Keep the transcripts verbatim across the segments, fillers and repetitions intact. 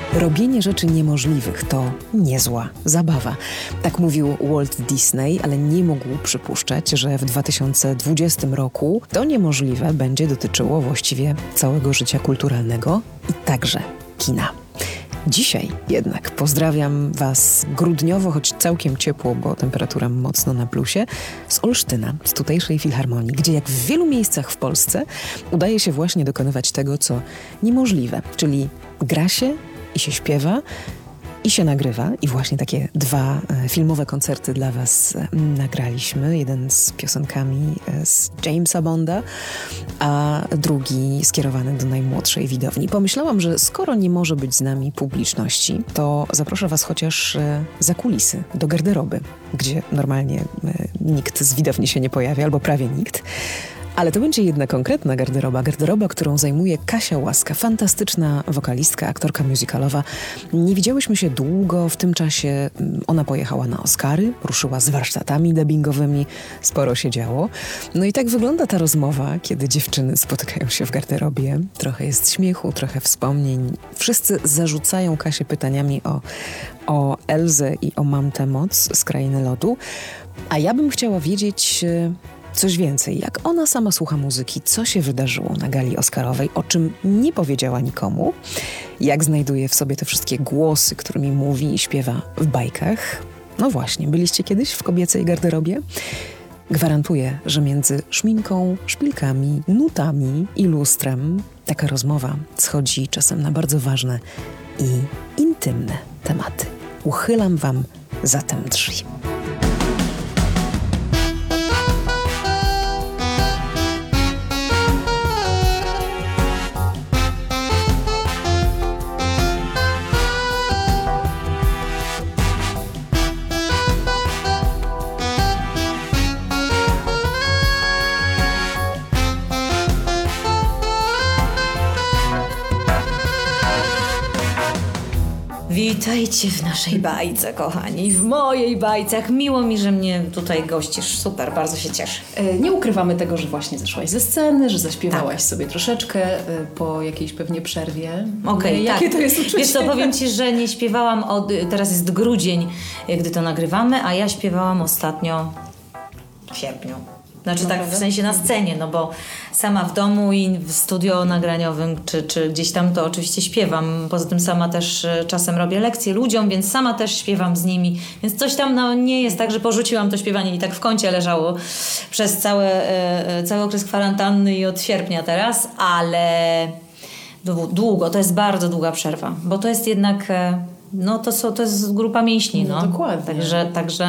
Robienie rzeczy niemożliwych to niezła zabawa. Tak mówił Walt Disney, ale nie mógł przypuszczać, że w dwa tysiące dwudziestym roku to niemożliwe będzie dotyczyło właściwie całego życia kulturalnego i także kina. Dzisiaj jednak pozdrawiam Was grudniowo, choć całkiem ciepło, bo temperatura mocno na plusie, z Olsztyna, z tutejszej filharmonii, gdzie jak w wielu miejscach w Polsce udaje się właśnie dokonywać tego, co niemożliwe, czyli gra się i się śpiewa, i się nagrywa. I właśnie takie dwa e, filmowe koncerty dla Was e, nagraliśmy. Jeden z piosenkami e, z Jamesa Bonda, a drugi skierowany do najmłodszej widowni. Pomyślałam, że skoro nie może być z nami publiczności, to zaproszę Was chociaż e, za kulisy, do garderoby, gdzie normalnie e, nikt z widowni się nie pojawia, albo prawie nikt. Ale to będzie jedna konkretna garderoba, garderoba, którą zajmuje Kasia Łaska, fantastyczna wokalistka, aktorka musicalowa. Nie widziałyśmy się długo, w tym czasie ona pojechała na Oscary, ruszyła z warsztatami dubbingowymi, sporo się działo. No i tak wygląda ta rozmowa, kiedy dziewczyny spotykają się w garderobie. Trochę jest śmiechu, trochę wspomnień. Wszyscy zarzucają Kasię pytaniami o, o Elzę i o Mam tę moc z Krainy Lodu. A ja bym chciała wiedzieć coś więcej, jak ona sama słucha muzyki, co się wydarzyło na gali oscarowej, o czym nie powiedziała nikomu, jak znajduje w sobie te wszystkie głosy, którymi mówi i śpiewa w bajkach. No właśnie, byliście kiedyś w kobiecej garderobie? Gwarantuję, że między szminką, szpilkami, nutami i lustrem taka rozmowa schodzi czasem na bardzo ważne i intymne tematy. Uchylam Wam zatem drzwi. Witajcie w naszej bajce, kochani, w mojej bajce. Jak miło mi, że mnie tutaj gościsz. Super, bardzo się cieszę. Nie ukrywamy tego, że właśnie zeszłaś ze sceny, że zaśpiewałaś tak. sobie troszeczkę po jakiejś pewnie przerwie. Okej, okay, jakie tak. to jest uczucie? Wiesz co, powiem Ci, że nie śpiewałam od... Teraz jest grudzień, gdy to nagrywamy, a ja śpiewałam ostatnio w sierpniu. Znaczy no tak prawda? W sensie na scenie, no bo sama w domu i w studio nagraniowym czy, czy gdzieś tam to oczywiście śpiewam. Poza tym sama też czasem robię lekcje ludziom, więc sama też śpiewam z nimi. Więc coś tam no, nie jest tak, że porzuciłam to śpiewanie i tak w kącie leżało przez całe, e, cały okres kwarantanny i od sierpnia teraz, ale długo, to jest bardzo długa przerwa, bo to jest jednak, no to, są, to jest grupa mięśni. No, no dokładnie. Także... także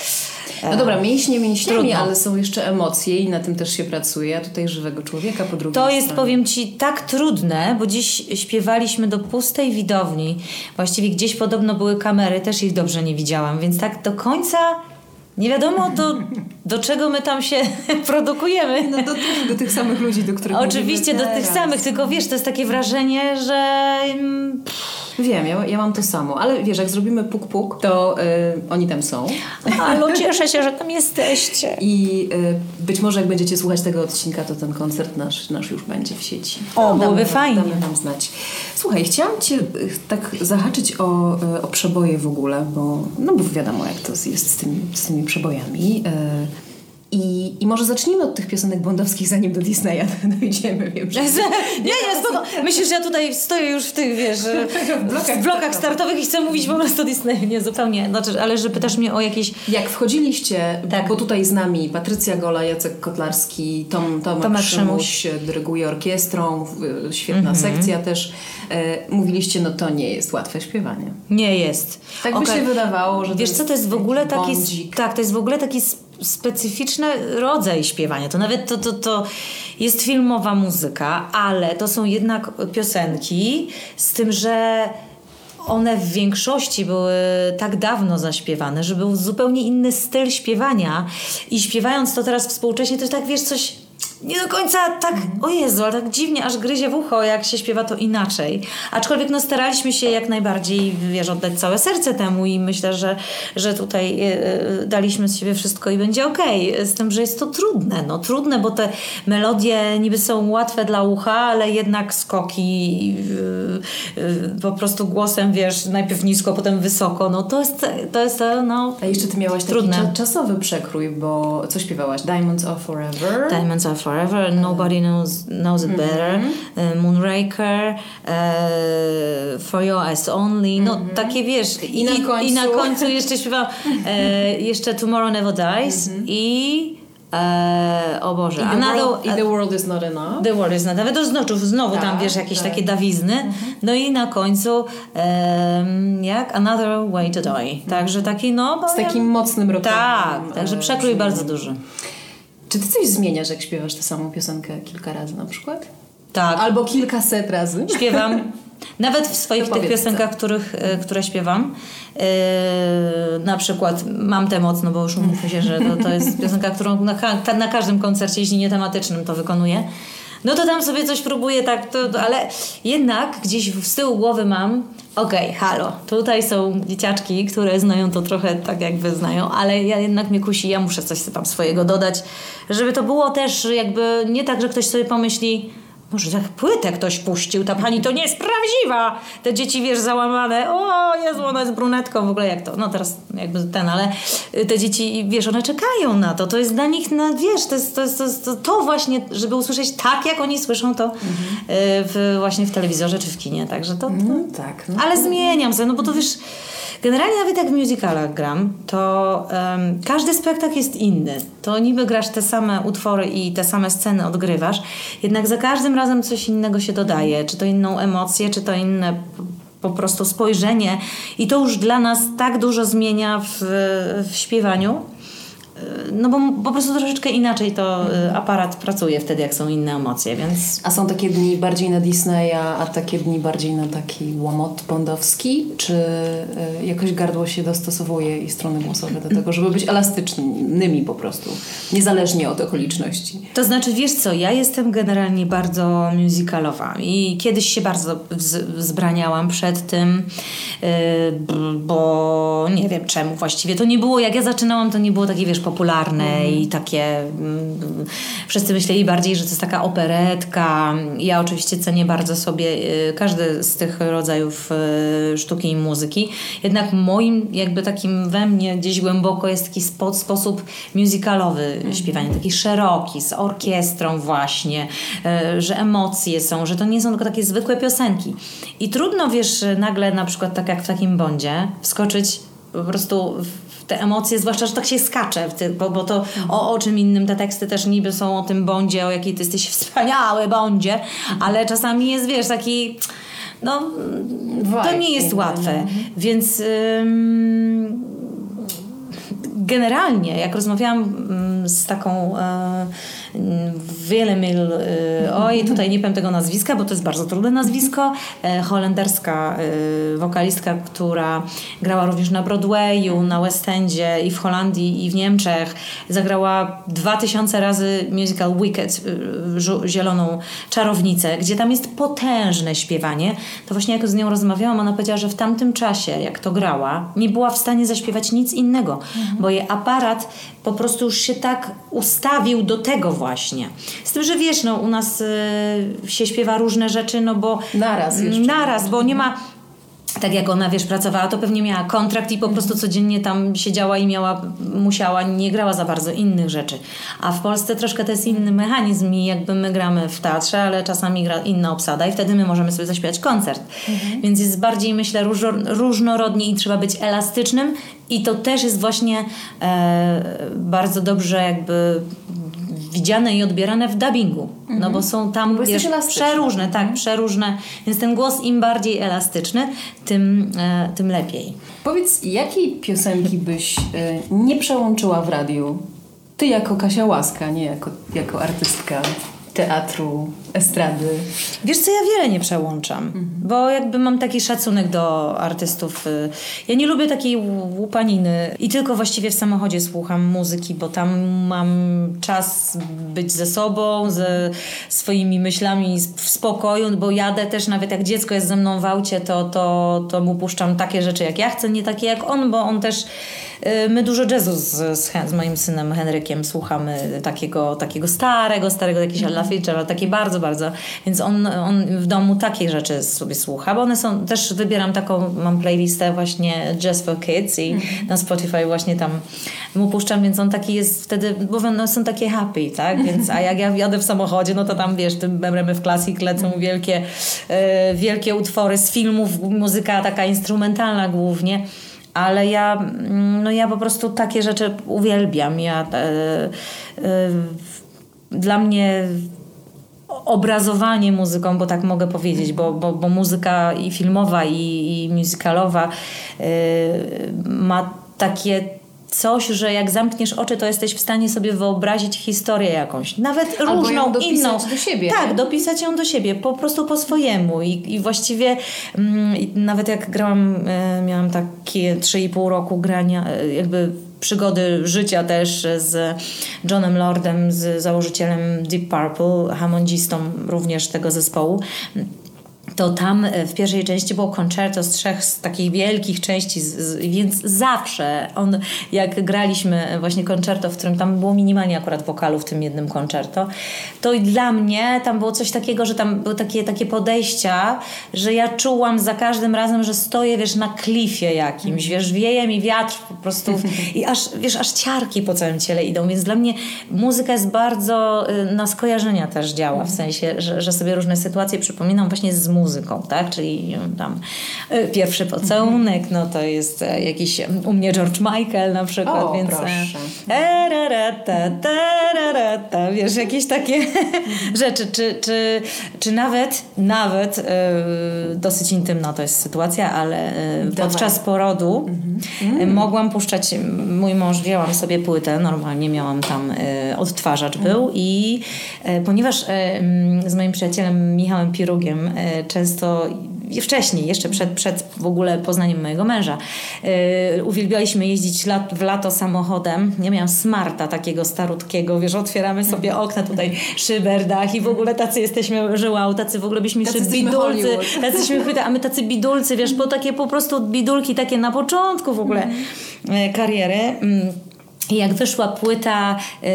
No dobra, mięśnie mięśniami, Trudno. ale są jeszcze emocje i na tym też się pracuje, a tutaj żywego człowieka po drugiej To stronie. jest, powiem Ci, tak trudne, bo dziś śpiewaliśmy do pustej widowni. Właściwie gdzieś podobno były kamery, też ich dobrze nie widziałam, więc tak do końca nie wiadomo do, do czego my tam się produkujemy. No do, do tych samych ludzi, do których Oczywiście do tych samych, tylko wiesz, to jest takie wrażenie, że... Pff, Wiem, ja, ja mam to samo, ale wiesz, jak zrobimy puk-puk, to y, oni tam są. Ale cieszę się, że tam jesteście. I y, być może jak będziecie słuchać tego odcinka, to ten koncert nasz, nasz już będzie w sieci. O, no, byłoby damy, fajnie. Damy nam znać. Słuchaj, chciałam Cię y, tak zahaczyć o, y, o przeboje w ogóle, bo no bo wiadomo, jak to jest z tymi, z tymi przebojami. Y, I, I może zacznijmy od tych piosenek bondowskich, zanim do Disneya dojdziemy. Wiem, że... Nie, nie, spoko. Myślisz, że ja tutaj stoję już w tych, wiesz, w blokach, w blokach startowych i chcę mówić po prostu o Disneyu. Nie, zupełnie. Znaczy, ale że pytasz mnie o jakieś... Jak wchodziliście, tak. bo tutaj z nami Patrycja Gola, Jacek Kotlarski, Tom, Tomek, Tomek Szymuś dyryguje orkiestrą, świetna mm-hmm. sekcja też. E, mówiliście, no to nie jest łatwe śpiewanie. Nie jest. Tak by okay. się wydawało, że wiesz to co, to jest w ogóle taki... bądzik. Tak, to jest w ogóle taki specyficzny rodzaj śpiewania. To nawet to, to, to jest filmowa muzyka, ale to są jednak piosenki z tym, że one w większości były tak dawno zaśpiewane, że był zupełnie inny styl śpiewania i śpiewając to teraz współcześnie, to jest tak, wiesz, coś nie do końca tak, o Jezu, ale tak dziwnie aż gryzie w ucho, jak się śpiewa to inaczej. Aczkolwiek no staraliśmy się jak najbardziej, wiesz, oddać całe serce temu i myślę, że, że tutaj e, daliśmy z siebie wszystko i będzie okej. Okay. Z tym, że jest to trudne, no trudne, bo te melodie niby są łatwe dla ucha, ale jednak skoki e, e, po prostu głosem, wiesz, najpierw nisko, potem wysoko, no to jest, to jest no A jeszcze ty miałaś taki trudne. cza- czasowy przekrój, bo co śpiewałaś? Diamonds Are Forever? Diamonds Are Forever, Nobody Knows, knows It Better, mm-hmm. Moonraker, e, For Your Eyes Only, no mm-hmm. takie wiesz. I, I, na końcu. I na końcu jeszcze śpiewałam e, jeszcze Tomorrow Never Dies mm-hmm. i e, o Boże. I the, Another, world, I the World Is Not Enough. The World Is Not Enough. To znowu, znowu tak, tam wiesz jakieś tak. takie dawizny. Mm-hmm. No i na końcu e, jak Another Way to Die. Mm-hmm. Także taki no... Z takim mocnym rokiem. Tak, także przekrój bardzo duży. Czy ty coś zmieniasz, jak śpiewasz tę samą piosenkę kilka razy na przykład? Tak. Albo kilkaset razy? Śpiewam. Nawet w swoich tych piosenkach, których, które śpiewam. Yy, na przykład Mam tę moc, no bo już umówmy się, że to, to jest piosenka, którą na, ka- na każdym koncercie, jeśli nie tematycznym, to wykonuję. No to tam sobie coś próbuję, tak, to, to, ale jednak gdzieś z tyłu głowy mam okej, okay, halo, tutaj są dzieciaczki, które znają to trochę tak jakby znają, ale ja jednak mnie kusi, ja muszę coś tam swojego dodać, żeby to było też jakby nie tak, że ktoś sobie pomyśli, może tak płytę ktoś puścił, ta pani to nie jest prawdziwa. Te dzieci, wiesz, załamane. O Jezu, ona jest brunetką, w ogóle jak to. No teraz jakby ten, ale te dzieci, wiesz, one czekają na to. To jest dla nich, na, wiesz, to jest to, jest, to, jest, to, to właśnie, żeby usłyszeć tak, jak oni słyszą to mhm. w, właśnie w telewizorze czy w kinie. Także to... to no, tak. No. Ale zmieniam sobie, no bo to wiesz... Generalnie nawet jak w musicalach gram, to um, każdy spektakl jest inny. To niby grasz te same utwory i te same sceny odgrywasz, jednak za każdym razem coś innego się dodaje. Czy to inną emocję, czy to inne po prostu spojrzenie. I to już dla nas tak dużo zmienia w, w śpiewaniu. No bo po prostu troszeczkę inaczej to aparat pracuje wtedy, jak są inne emocje, więc... A są takie dni bardziej na Disneya, a takie dni bardziej na taki łomot bondowski? Czy y, jakoś gardło się dostosowuje i strony głosowe do tego, żeby być elastycznymi po prostu, niezależnie od okoliczności? To znaczy, wiesz co, ja jestem generalnie bardzo musicalowa i kiedyś się bardzo wz- wzbraniałam przed tym, yy, bo nie wiem czemu właściwie. To nie było, jak ja zaczynałam, to nie było takie, wiesz, popularne mm. i takie mm, wszyscy myśleli bardziej, że to jest taka operetka. Ja oczywiście cenię bardzo sobie y, każdy z tych rodzajów y, sztuki i muzyki. Jednak moim jakby takim we mnie gdzieś głęboko jest taki spo, sposób musicalowy mm. śpiewania, taki szeroki, z orkiestrą właśnie, y, że emocje są, że to nie są tylko takie zwykłe piosenki. I trudno, wiesz, nagle na przykład tak jak w takim bondzie wskoczyć po prostu w te emocje, zwłaszcza, że tak się skacze, bo, bo to o, o czym innym te teksty też niby są o tym bondzie, o jakiej ty jesteś wspaniały bondzie, ale czasami jest, wiesz, taki no, to nie jest łatwe, więc ym, generalnie, jak rozmawiałam z taką e, Willemil, e, oj, tutaj nie powiem tego nazwiska, bo to jest bardzo trudne nazwisko, e, holenderska e, wokalistka, która grała również na Broadwayu, na West Endzie i w Holandii i w Niemczech. Zagrała dwa tysiące razy musical Wicked, e, Zieloną Czarownicę, gdzie tam jest potężne śpiewanie. To właśnie jak z nią rozmawiałam, ona powiedziała, że w tamtym czasie, jak to grała, nie była w stanie zaśpiewać nic innego, mhm. bo jej aparat po prostu już się tak ustawił do tego właśnie. Z tym, że wiesz, no u nas y, się śpiewa różne rzeczy, no bo naraz jeszcze. Naraz, bo nie ma tak jak ona, wiesz, pracowała, to pewnie miała kontrakt i po prostu codziennie tam siedziała i miała, musiała, nie grała za bardzo innych rzeczy. A w Polsce troszkę to jest inny mechanizm i jakby my gramy w teatrze, ale czasami gra inna obsada i wtedy my możemy sobie zaśpiewać koncert. Mhm. Więc jest bardziej, myślę, różno, różnorodnie i trzeba być elastycznym i to też jest właśnie e, bardzo dobrze jakby widziane i odbierane w dubbingu. Mm-hmm. No bo są tam wiesz, przeróżne, tak, mm-hmm. przeróżne. Więc ten głos im bardziej elastyczny, tym, e, tym lepiej. Powiedz, jakiej piosenki byś e, nie przełączyła w radiu? Ty jako Kasia Łaska, nie jako, jako artystka teatru estrady? Wiesz co, ja wiele nie przełączam, mhm. bo jakby mam taki szacunek do artystów. Ja nie lubię takiej łupaniny i tylko właściwie w samochodzie słucham muzyki, bo tam mam czas być ze sobą, ze swoimi myślami w spokoju, bo jadę też, nawet jak dziecko jest ze mną w aucie, to, to, to mu puszczam takie rzeczy jak ja chcę, nie takie jak on, bo on też... My dużo jazzu z, z, z moim synem Henrykiem słuchamy takiego, takiego starego, starego jakiegoś Ella Fitzgerald, takie bardzo, bardzo. Więc on, on w domu takie rzeczy sobie słucha, bo one są, też wybieram taką, mam playlistę właśnie Jazz for Kids i mm-hmm. na Spotify właśnie tam mu puszczam, więc on taki jest wtedy, bo no, są takie happy, tak? Więc, a jak ja jadę w samochodzie, no to tam wiesz, tym M R M F Classic lecą wielkie, e, wielkie utwory z filmów, muzyka taka instrumentalna głównie. Ale ja, no ja po prostu takie rzeczy uwielbiam. Ja, e, e, dla mnie obrazowanie muzyką, bo tak mogę powiedzieć, bo, bo, bo muzyka i filmowa, i, i musicalowa e, ma takie coś, że jak zamkniesz oczy, to jesteś w stanie sobie wyobrazić historię jakąś. Nawet albo różną, ją dopisać inną. do siebie. Tak, nie? dopisać ją do siebie, po prostu po swojemu. I, i właściwie mm, nawet jak grałam, e, miałam takie trzy i pół roku grania, e, jakby przygody życia też z Johnem Lordem, z założycielem Deep Purple, hamondzistą również tego zespołu. To tam w pierwszej części było concerto z trzech z takich wielkich części, z, z, więc zawsze on, jak graliśmy właśnie concerto, w którym tam było minimalnie akurat wokalu w tym jednym concerto, to i dla mnie tam było coś takiego, że tam były takie, takie podejścia, że ja czułam za każdym razem, że stoję, wiesz, na klifie jakimś, wiesz, wieje mi wiatr po prostu i aż, wiesz, aż ciarki po całym ciele idą, więc dla mnie muzyka jest bardzo na skojarzenia też działa, w sensie, że, że sobie różne sytuacje przypominam właśnie z muzyką. muzyką, tak? Czyli tam y, pierwszy pocałunek, no to jest e, jakiś u mnie George Michael na przykład, o, więc proszę. E, ra, ra, ta, ta, ra, ra, ta, wiesz, jakieś takie rzeczy, czy, czy, czy nawet nawet y, dosyć intymna to jest sytuacja, ale y, podczas porodu mm-hmm. y, mogłam puszczać, mój mąż, wzięłam sobie płytę, normalnie miałam tam y, odtwarzacz był mm. i y, ponieważ y, z moim przyjacielem Michałem Pirugiem y, często i wcześniej, jeszcze przed, przed w ogóle poznaniem mojego męża, yy, uwielbialiśmy jeździć lat, w lato samochodem. Ja miałam Smarta takiego starutkiego, wiesz, otwieramy sobie okna tutaj, szyberdach i w ogóle tacy jesteśmy żyłał, tacy w ogóle byśmy jeszcze bidulcy, tacy jesteśmy, a my tacy bidulcy, wiesz, bo takie po prostu bidulki takie na początku w ogóle yy, kariery. Yy. I jak wyszła płyta yy,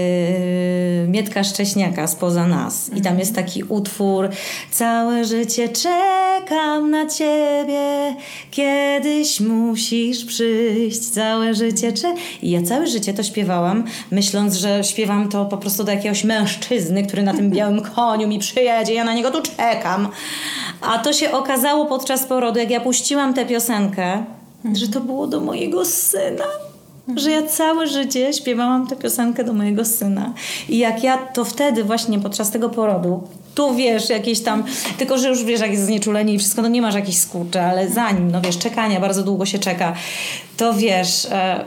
Mietka Szcześniaka Spoza nas i tam jest taki utwór: całe życie czekam na ciebie, kiedyś musisz przyjść, całe życie czekam. I ja całe życie to śpiewałam, myśląc, że śpiewam to po prostu do jakiegoś mężczyzny, który na tym białym koniu mi przyjedzie, ja na niego tu czekam. A to się okazało podczas porodu, jak ja puściłam tę piosenkę, że to było do mojego syna. Że ja całe życie śpiewałam tę piosenkę do mojego syna. I jak ja to wtedy właśnie podczas tego porodu, tu wiesz, jakieś tam, tylko że już wiesz, jak jest znieczulenie i wszystko, no nie masz jakichś skurczy, ale zanim, no wiesz, czekania, bardzo długo się czeka, to wiesz, e, e,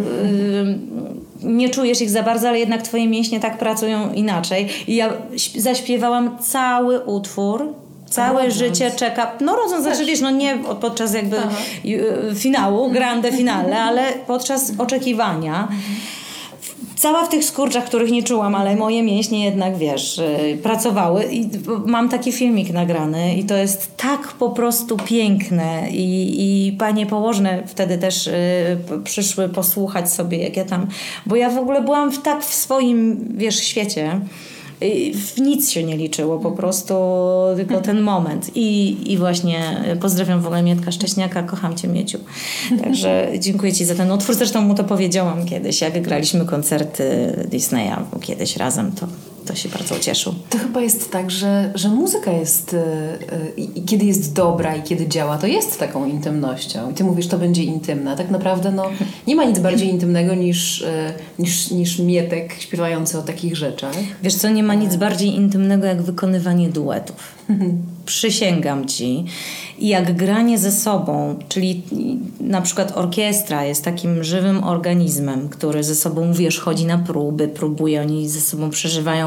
nie czujesz ich za bardzo, ale jednak twoje mięśnie tak pracują inaczej. I ja zaśpiewałam cały utwór, całe rodząc. życie czeka, no rodząc, znaczy wiesz, no nie podczas jakby Aha. finału, grande finale, ale podczas oczekiwania. Mhm. Cała w tych skurczach, których nie czułam, ale moje mięśnie jednak, wiesz, yy, pracowały i mam taki filmik nagrany i to jest tak po prostu piękne i, i panie położne wtedy też yy, przyszły posłuchać sobie, jak ja tam, bo ja w ogóle byłam w, tak w swoim, wiesz, świecie. W nic się nie liczyło, po prostu tylko ten moment. I, i właśnie pozdrawiam w ogóle Mietka Szcześniaka, kocham cię, Mieciu. Także dziękuję ci za ten utwór. Zresztą mu to powiedziałam kiedyś, jak graliśmy koncerty Disneya kiedyś razem, to, to się bardzo cieszył. To chyba jest tak, że, że muzyka jest yy, yy, kiedy jest dobra i kiedy działa, to jest taką intymnością. I ty mówisz, to będzie intymna. Tak naprawdę no, nie ma nic bardziej intymnego niż, yy, niż, niż Mietek śpiewający o takich rzeczach. Wiesz co, nie ma nic bardziej intymnego jak wykonywanie duetów. Przysięgam ci. I jak granie ze sobą, czyli na przykład orkiestra jest takim żywym organizmem, który ze sobą, wiesz, chodzi na próby, próbuje, oni ze sobą przeżywają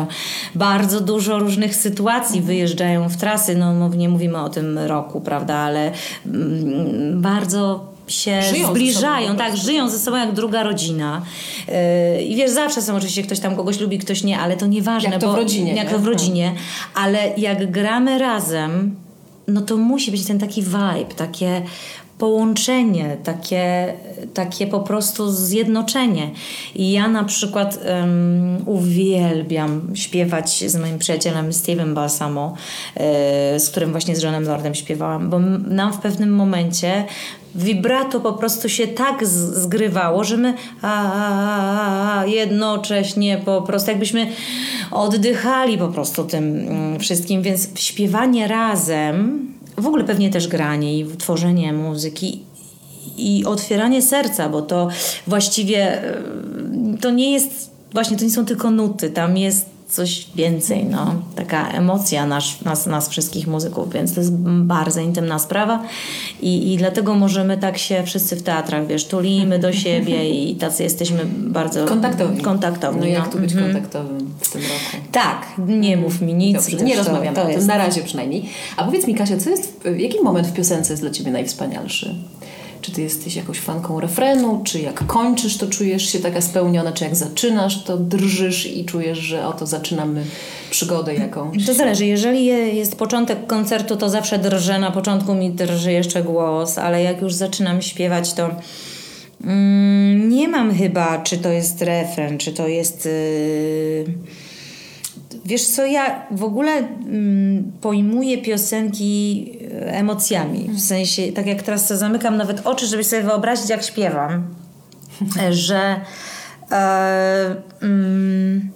bardzo dużo różnych sytuacji, wyjeżdżają w trasy, no nie mówimy o tym roku, prawda, ale mm, bardzo się żyją zbliżają, ze sobą, tak, żyją ze sobą jak druga rodzina. Yy, I wiesz, zawsze są oczywiście, ktoś tam kogoś lubi, ktoś nie, ale to nieważne. Jak to bo, w rodzinie. Jak nie? to w rodzinie. Ale jak gramy razem, no to musi być ten taki vibe, takie połączenie, takie, takie po prostu zjednoczenie. I ja na przykład um, uwielbiam śpiewać z moim przyjacielem Steve'em Balsamo, yy, z którym właśnie z Johnem Lordem śpiewałam, bo nam w pewnym momencie vibrato po prostu się tak z- zgrywało, że my a, a, a, jednocześnie po prostu jakbyśmy oddychali po prostu tym mm, wszystkim, więc śpiewanie razem, w ogóle pewnie też granie i tworzenie muzyki i otwieranie serca, bo to właściwie y, to nie jest, właśnie to nie są tylko nuty, tam jest coś więcej, no. Taka emocja nasz, nas, nas wszystkich muzyków, więc to jest bardzo intymna sprawa i, i dlatego możemy tak się wszyscy w teatrach, wiesz, tulimy do siebie i tacy jesteśmy bardzo Kontaktowni. kontaktowni No jak no. tu być Mhm. kontaktowym w tym roku? Tak, nie mów mi nic. Dobrze, gdyż nie to- rozmawiamy to o tym, jest- na razie przynajmniej. A powiedz mi, Kasia, co jest, jaki moment w piosence jest dla Ciebie najwspanialszy? Czy Ty jesteś jakąś fanką refrenu, czy jak kończysz, to czujesz się taka spełniona, czy jak zaczynasz, to drżysz i czujesz, że oto zaczynamy przygodę jakąś? To zależy. Jeżeli je- jest początek koncertu, to zawsze drżę. Na początku mi drży jeszcze głos, ale jak już zaczynam śpiewać, to mm, nie mam chyba, czy to jest refren, czy to jest... Yy... Wiesz co, ja w ogóle mm, pojmuję piosenki e, emocjami. W sensie, tak jak teraz sobie zamykam nawet oczy, żeby sobie wyobrazić, jak śpiewam, e, że e, mm,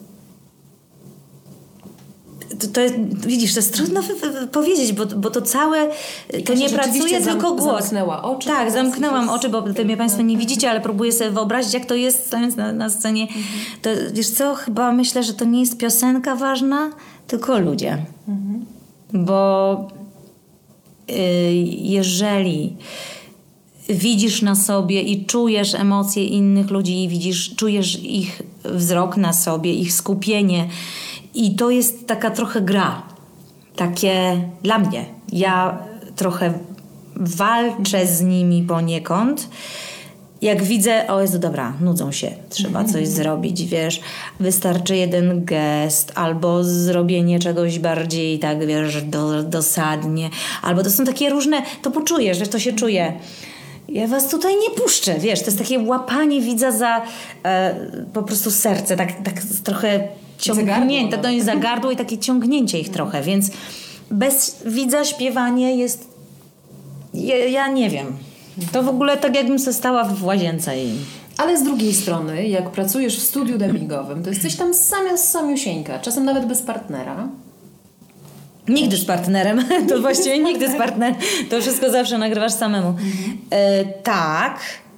to, to jest, widzisz, to jest trudno wy, wy, powiedzieć, bo, bo to całe, to Kasia nie rzeczywiście pracuje zam- tylko głos. zamknęła oczy Tak, teraz zamknęłam i to oczy, bo ty mnie Państwo nie widzicie, ale próbuję sobie wyobrazić, jak to jest stając na, na scenie. Mhm. To, wiesz co, chyba myślę, że to nie jest piosenka ważna, tylko ludzie. Mhm. Bo y, jeżeli widzisz na sobie i czujesz emocje innych ludzi i widzisz, czujesz ich wzrok na sobie, ich skupienie i to jest taka trochę gra. Takie dla mnie. Ja trochę walczę z nimi poniekąd. Jak widzę, o Jezu, dobra, nudzą się, trzeba coś zrobić, wiesz, wystarczy jeden gest albo zrobienie czegoś bardziej, tak, wiesz, do, dosadnie, albo to są takie różne, to poczujesz, że to się czuje. Ja was tutaj nie puszczę, wiesz, to jest takie łapanie widza za e, po prostu serce, tak, tak trochę ciągnięte, gardło, to jest za gardło i takie ciągnięcie ich trochę, więc bez widza śpiewanie jest, ja, ja nie wiem. To w ogóle tak jakbym se stała w łazience i... Ale z drugiej strony, jak pracujesz w studiu dubbingowym, to jesteś tam sama z samiusieńka, czasem nawet bez partnera. Nigdy z partnerem, to właściwie nigdy z partnerem. To wszystko zawsze nagrywasz samemu. E, tak,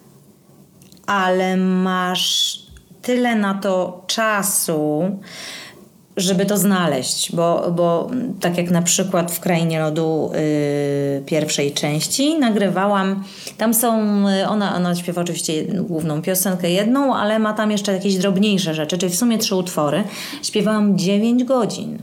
ale masz tyle na to czasu, żeby to znaleźć, bo, bo tak jak na przykład w Krainie Lodu y, pierwszej części nagrywałam, tam są, y, ona, ona śpiewa oczywiście główną piosenkę jedną, ale ma tam jeszcze jakieś drobniejsze rzeczy, czyli w sumie trzy utwory. Śpiewałam dziewięć godzin.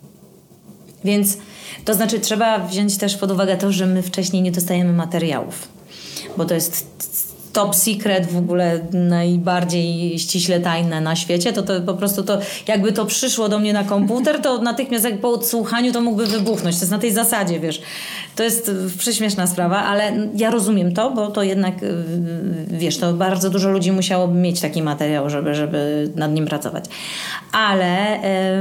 Więc to znaczy trzeba wziąć też pod uwagę to, że my wcześniej nie dostajemy materiałów, bo to jest top secret, w ogóle najbardziej ściśle tajne na świecie, to, to po prostu to, jakby to przyszło do mnie na komputer, to natychmiast jak po odsłuchaniu to mógłby wybuchnąć. To jest na tej zasadzie, wiesz. To jest prześmieszna sprawa, ale ja rozumiem to, bo to jednak, wiesz, to bardzo dużo ludzi musiałoby mieć taki materiał, żeby, żeby nad nim pracować. Ale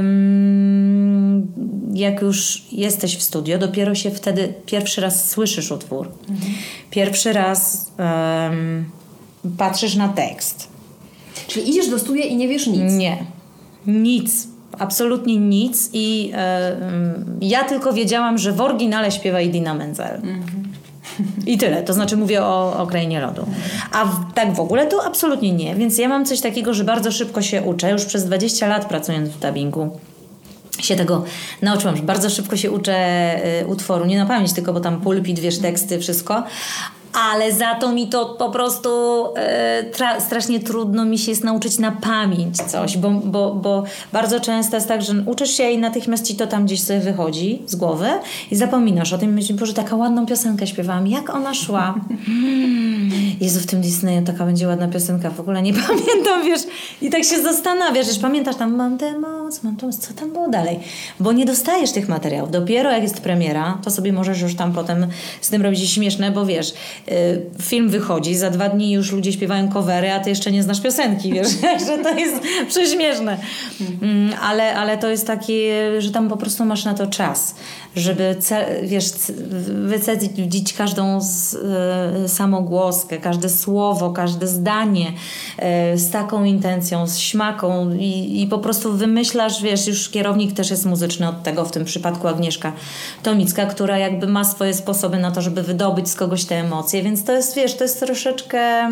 ym, jak już jesteś w studio, dopiero się wtedy pierwszy raz słyszysz utwór. Mhm. Pierwszy raz ym, patrzysz na tekst. Czyli idziesz do studia i nie wiesz nic. Nie. Nic. Absolutnie nic. I yy, ja tylko wiedziałam, że w oryginale śpiewa Idina Menzel. Mm-hmm. I tyle. To znaczy mówię o, o Krainie Lodu. A w, tak w ogóle to absolutnie nie. Więc ja mam coś takiego, że bardzo szybko się uczę. Już przez dwadzieścia lat pracując w dubbingu się tego nauczyłam, że bardzo szybko się uczę y, utworu. Nie na pamięć tylko, bo tam pulpit, wiesz, teksty, wszystko. ale za to mi to po prostu e, tra- strasznie trudno mi się jest nauczyć na pamięć coś, bo, bo, bo bardzo często jest tak, że uczysz się i natychmiast ci to tam gdzieś sobie wychodzi z głowy i zapominasz o tym. Myślisz, Boże, taka ładną piosenkę śpiewałam, jak ona szła? Hmm. Jezu, w tym Disneyu taka będzie ładna piosenka, w ogóle nie pamiętam, wiesz, i tak się zastanawiasz, że pamiętasz tam, mam tę moc, mam tę moc, co tam było dalej? Bo nie dostajesz tych materiałów. Dopiero jak jest premiera, to sobie możesz już tam potem z tym robić śmieszne, bo wiesz, yy, film wychodzi, za dwa dni już ludzie śpiewają covery, a ty jeszcze nie znasz piosenki, wiesz, że to jest prześmieszne. Mm, ale, ale to jest takie, że tam po prostu masz na to czas, żeby, ce- wiesz, c- wycedzić każdą z, y, samogłoskę, każde słowo, każde zdanie y, z taką intencją, z śmaką i, i po prostu wymyślasz, wiesz, już kierownik też jest muzyczny od tego, w tym przypadku Agnieszka Tomicka, która jakby ma swoje sposoby na to, żeby wydobyć z kogoś te emocje, więc to jest, wiesz, to jest troszeczkę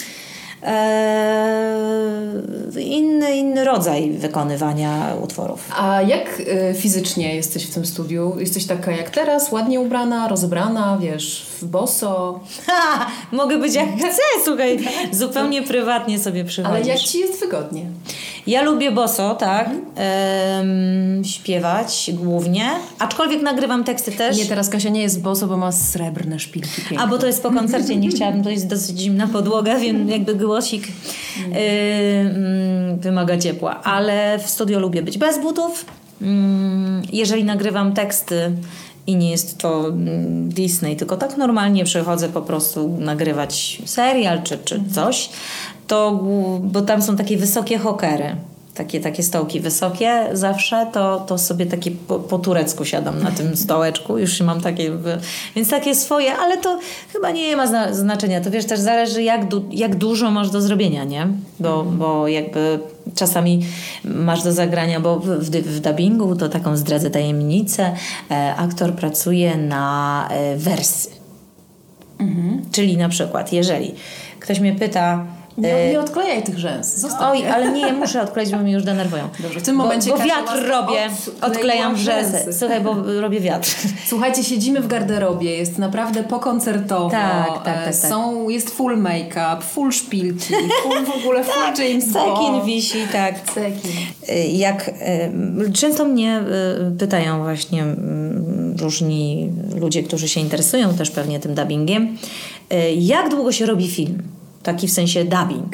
Eee, inny, inny rodzaj wykonywania utworów. A jak y, fizycznie jesteś w tym studiu? Jesteś taka jak teraz, ładnie ubrana, rozebrana, wiesz, w boso? Ha, mogę być jak chcę, słuchaj, zupełnie prywatnie sobie przychodzisz. Ale jak ci jest wygodnie? Ja lubię boso, tak, mhm. ehm, śpiewać głównie, aczkolwiek nagrywam teksty też. Nie, teraz Kasia nie jest boso, bo ma srebrne szpilki piękne. A, bo to jest po koncercie, nie chciałabym, to jest dosyć zimna podłoga, więc jakby głosik yy, yy, wymaga ciepła. Ale w studio lubię być bez butów. Yy, jeżeli nagrywam teksty i nie jest to Disney, tylko tak normalnie przychodzę po prostu nagrywać serial czy, czy coś, to, bo tam są takie wysokie hokery. Takie, takie stołki wysokie zawsze, to, to sobie takie po, po turecku siadam na tym stołeczku, już mam takie, więc takie swoje, ale to chyba nie ma zna, znaczenia, to wiesz, też zależy jak, du, jak dużo masz do zrobienia, nie? Bo, bo jakby czasami masz do zagrania, bo w, w, w dubbingu, to taką zdradzę tajemnicę, e, aktor pracuje na e, wersy. Mhm. Czyli na przykład, jeżeli ktoś mnie pyta, Nie, nie odklejaj tych rzęs. Zostaw Oj, je. ale nie, muszę odkleić, bo mi już denerwują. Dobrze, w tym momencie Bo, bo Kasia wiatr was robię, od- odklejam odkleiła rzęsy. rzęsy. Słuchaj, bo robię wiatr. Słuchajcie, siedzimy w garderobie, jest naprawdę pokoncertowo. Tak, tak, tak, e, tak. Są, jest full make-up, full szpilki, full w ogóle, full James Bond. Cekin wisi, tak. Cekin. Jak y, często mnie y, pytają właśnie y, różni ludzie, którzy się interesują też pewnie tym dubbingiem, y, jak długo się robi film? Taki w sensie dubbing.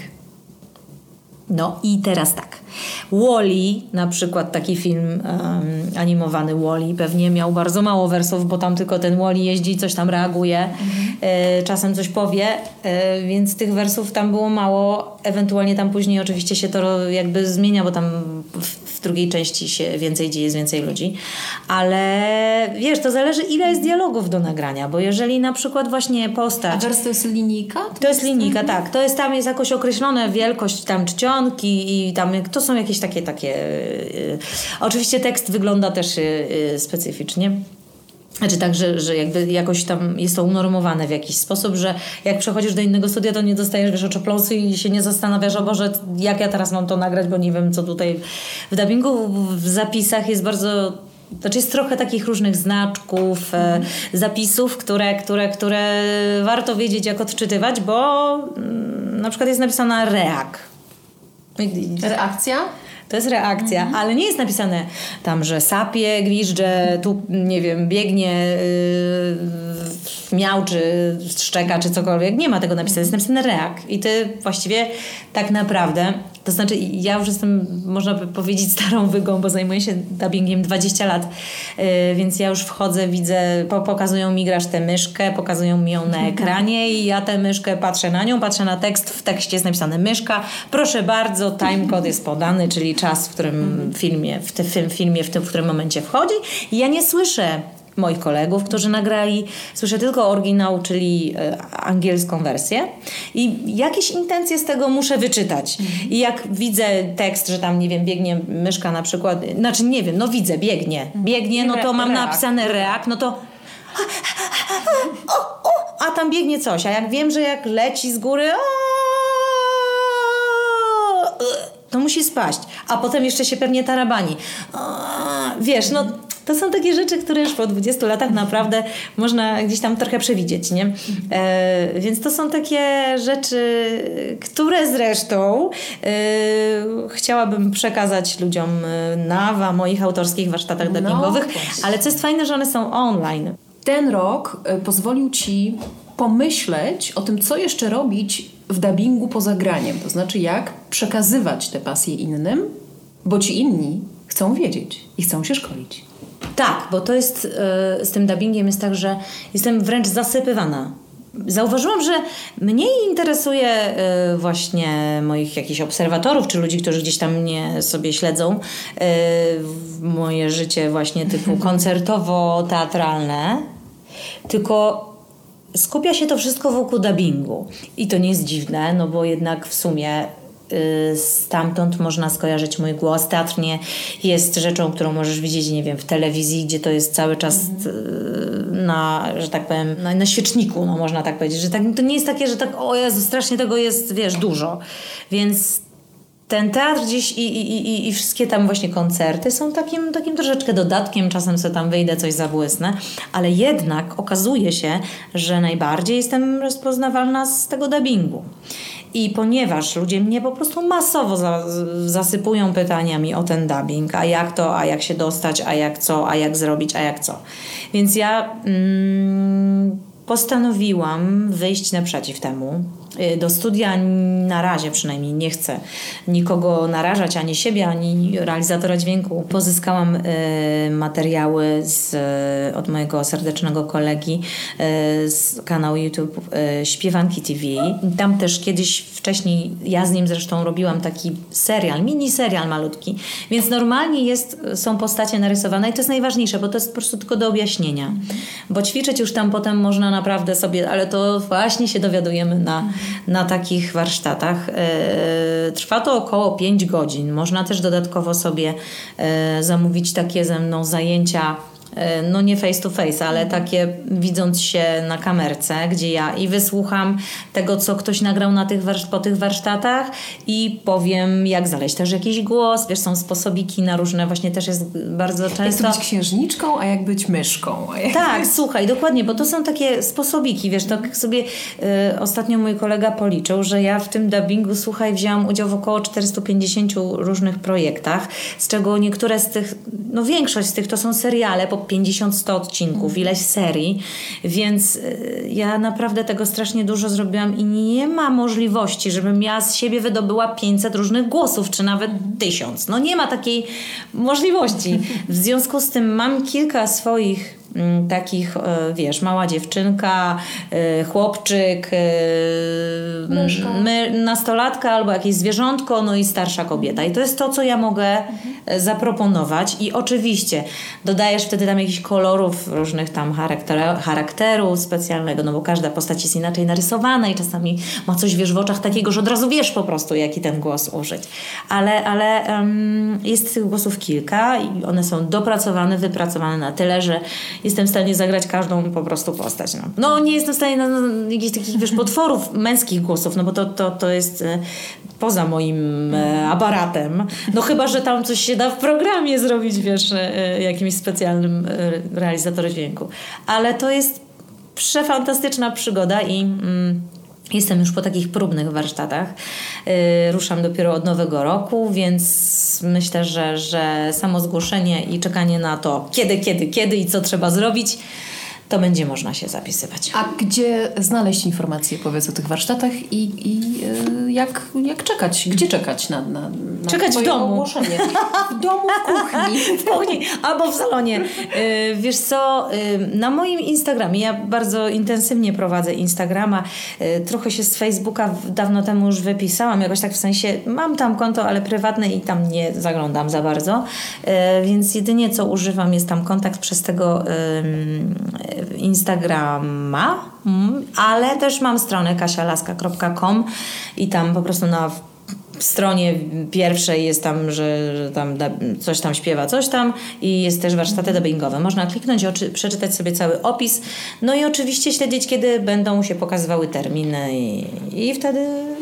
No i teraz tak. Wall-E, na przykład taki film um, animowany Wall-E, pewnie miał bardzo mało wersów, bo tam tylko ten Wall-E jeździ i coś tam reaguje, mhm. e, czasem coś powie, e, więc tych wersów tam było mało. Ewentualnie tam później oczywiście się to jakby zmienia, bo tam w, w drugiej części się więcej dzieje, jest więcej ludzi. Ale wiesz, to zależy ile jest dialogów do nagrania, bo jeżeli na przykład właśnie postać... A wers to jest linijka? To, to jest linijka, mhm. tak. To jest tam jest jakoś określona wielkość tam czcionki i tam to są jakieś takie takie... Yy, oczywiście tekst wygląda też yy, specyficznie. Znaczy tak, że, że jakby jakoś tam jest to unormowane w jakiś sposób, że jak przechodzisz do innego studia, to nie dostajesz, wiesz, oczopląsu i się nie zastanawiasz, o Boże, jak ja teraz mam to nagrać, bo nie wiem, co tutaj w dubbingu, w zapisach jest bardzo... Znaczy jest trochę takich różnych znaczków, e, zapisów, które, które, które warto wiedzieć, jak odczytywać, bo mm, na przykład jest napisana reak. Reakcja? To jest reakcja, mhm. ale nie jest napisane tam, że sapie, gwizdże, tu nie wiem, biegnie, yy, miauczy, szczeka czy cokolwiek. Nie ma tego napisane, jest napisane reak. I ty właściwie tak naprawdę, to znaczy ja już jestem, można by powiedzieć, starą wygą, bo zajmuję się dubbingiem dwadzieścia lat, yy, więc ja już wchodzę, widzę, po, pokazują mi, grasz tę myszkę, pokazują mi ją na ekranie i ja tę myszkę patrzę na nią, patrzę na tekst, w tekście jest napisane myszka, proszę bardzo, timecode jest podany, czyli czas, w którym filmie, w tym filmie, w tym, w którym momencie wchodzi. I ja nie słyszę moich kolegów, którzy nagrali, słyszę tylko oryginał, czyli e, angielską wersję i jakieś intencje z tego muszę wyczytać. Mhm. I jak widzę tekst, że tam, nie wiem, biegnie myszka na przykład, znaczy nie wiem, no widzę, biegnie, biegnie, no to mam napisane reak, no to a tam biegnie coś, a jak wiem, że jak leci z góry, to musi spaść. A potem jeszcze się pewnie tarabani. Wiesz, no to są takie rzeczy, które już po dwudziestu latach naprawdę można gdzieś tam trochę przewidzieć, nie? E, więc to są takie rzeczy, które zresztą e, chciałabym przekazać ludziom na moich autorskich warsztatach dubbingowych, No, ale co jest fajne, że one są online. Ten rok y, pozwolił Ci pomyśleć o tym, co jeszcze robić w dubbingu poza graniem. To znaczy, jak przekazywać te pasje innym, bo ci inni chcą wiedzieć i chcą się szkolić. Tak, bo to jest y, z tym dubbingiem jest tak, że jestem wręcz zasypywana. Zauważyłam, że mniej interesuje y, właśnie moich jakichś obserwatorów, czy ludzi, którzy gdzieś tam mnie sobie śledzą, y, moje życie właśnie typu koncertowo-teatralne, tylko skupia się to wszystko wokół dubbingu. I to nie jest dziwne, no bo jednak w sumie y, stamtąd można skojarzyć mój głos. Teatr nie jest rzeczą, którą możesz widzieć, nie wiem, w telewizji, gdzie to jest cały czas y, na, że tak powiem, na, na świeczniku, no można tak powiedzieć. Że tak, to nie jest takie, że tak, o Jezu, strasznie tego jest, wiesz, dużo. Więc ten teatr gdzieś i, i, i, i wszystkie tam właśnie koncerty są takim, takim troszeczkę dodatkiem, czasem sobie tam wyjdę, coś zabłysnę, ale jednak okazuje się, że najbardziej jestem rozpoznawalna z tego dubbingu. I ponieważ ludzie mnie po prostu masowo za, zasypują pytaniami o ten dubbing, a jak to, a jak się dostać, a jak co, a jak zrobić, a jak co. Więc ja mm, postanowiłam wyjść naprzeciw temu. Do studia na razie przynajmniej nie chcę nikogo narażać, ani siebie, ani realizatora dźwięku. Pozyskałam y, materiały z, od mojego serdecznego kolegi y, z kanału YouTube y, Śpiewanki T V. Tam też kiedyś wcześniej, ja z nim zresztą robiłam taki serial, mini serial malutki, więc normalnie jest, są postacie narysowane i to jest najważniejsze, bo to jest po prostu tylko do objaśnienia. Bo ćwiczyć już tam potem można naprawdę sobie, ale to właśnie się dowiadujemy na na takich warsztatach. E, trwa to około pięć godzin. Można też dodatkowo sobie e, zamówić takie ze mną zajęcia, e, no nie face to face, ale takie widząc się na kamerce, gdzie ja i wysłucham tego, co ktoś nagrał na tych warsz- po tych warsztatach i powiem, jak znaleźć też jakiś głos. Wiesz, są sposobiki na różne, właśnie też jest bardzo często... Jak to być księżniczką, a jak być myszką. A jak Tak, być... słuchaj, dokładnie, bo to są takie sposobiki, wiesz, tak sobie y, ostatnio mój kolega policzył, że ja w tym dubbingu, słuchaj, wzięłam udział w około czterystu pięćdziesięciu różnych projektach, z czego niektóre z tych, no większość z tych to są seriale po pięćdziesiąt sto odcinków, ileś serii, więc y, ja naprawdę tego strasznie dużo zrobiłam i nie ma możliwości, żebym ja z siebie wydobyła pięćset różnych głosów, czy nawet tysiąc. No nie ma takiej możliwości. W związku z tym mam kilka swoich m, takich, e, wiesz, mała dziewczynka, e, chłopczyk, e, my, nastolatka albo jakieś zwierzątko, no i starsza kobieta. I to jest to, co ja mogę mhm. zaproponować. I oczywiście dodajesz wtedy tam jakichś kolorów, różnych tam charakter, charakteru specjalnego, no bo każda postać jest inaczej narysowana i czasami ma coś, wiesz, w oczach takiego, że od razu wiesz po prostu, jaki ten głos użyć. Ale, ale um, jest tych głosów kilka i one są dopracowane, wypracowane na tyle, że jestem w stanie zagrać każdą po prostu postać. No, no nie jestem w stanie na, na jakichś takich, wiesz, potworów męskich głosów, no bo to, to, to jest e, poza moim e, aparatem. No chyba, że tam coś się da w programie zrobić, wiesz, e, jakimś specjalnym e, realizatorem dźwięku. Ale to jest przefantastyczna przygoda i mm, jestem już po takich próbnych warsztatach. Yy, ruszam dopiero od nowego roku, więc myślę, że, że samo zgłoszenie i czekanie na to, kiedy, kiedy, kiedy i co trzeba zrobić, to będzie można się zapisywać. A gdzie znaleźć informacje, powiedz, o tych warsztatach i, i yy, jak, jak czekać? Gdzie czekać na, na, na Czekać w domu. ogłoszenie? W domu, w kuchni. W kuchni albo w salonie. Yy, wiesz co, yy, na moim Instagramie, ja bardzo intensywnie prowadzę Instagrama, yy, trochę się z Facebooka dawno temu już wypisałam, jakoś tak w sensie, mam tam konto, ale prywatne i tam nie zaglądam za bardzo, yy, więc jedynie co używam jest tam kontakt przez tego yy, Instagrama, mm, ale też mam stronę kasia laska kropka com i tam po prostu na w stronie pierwszej jest tam, że, że tam da, coś tam śpiewa, coś tam i jest też warsztaty dubbingowe. Można kliknąć, oczy, przeczytać sobie cały opis, no i oczywiście śledzić, kiedy będą się pokazywały terminy i, i wtedy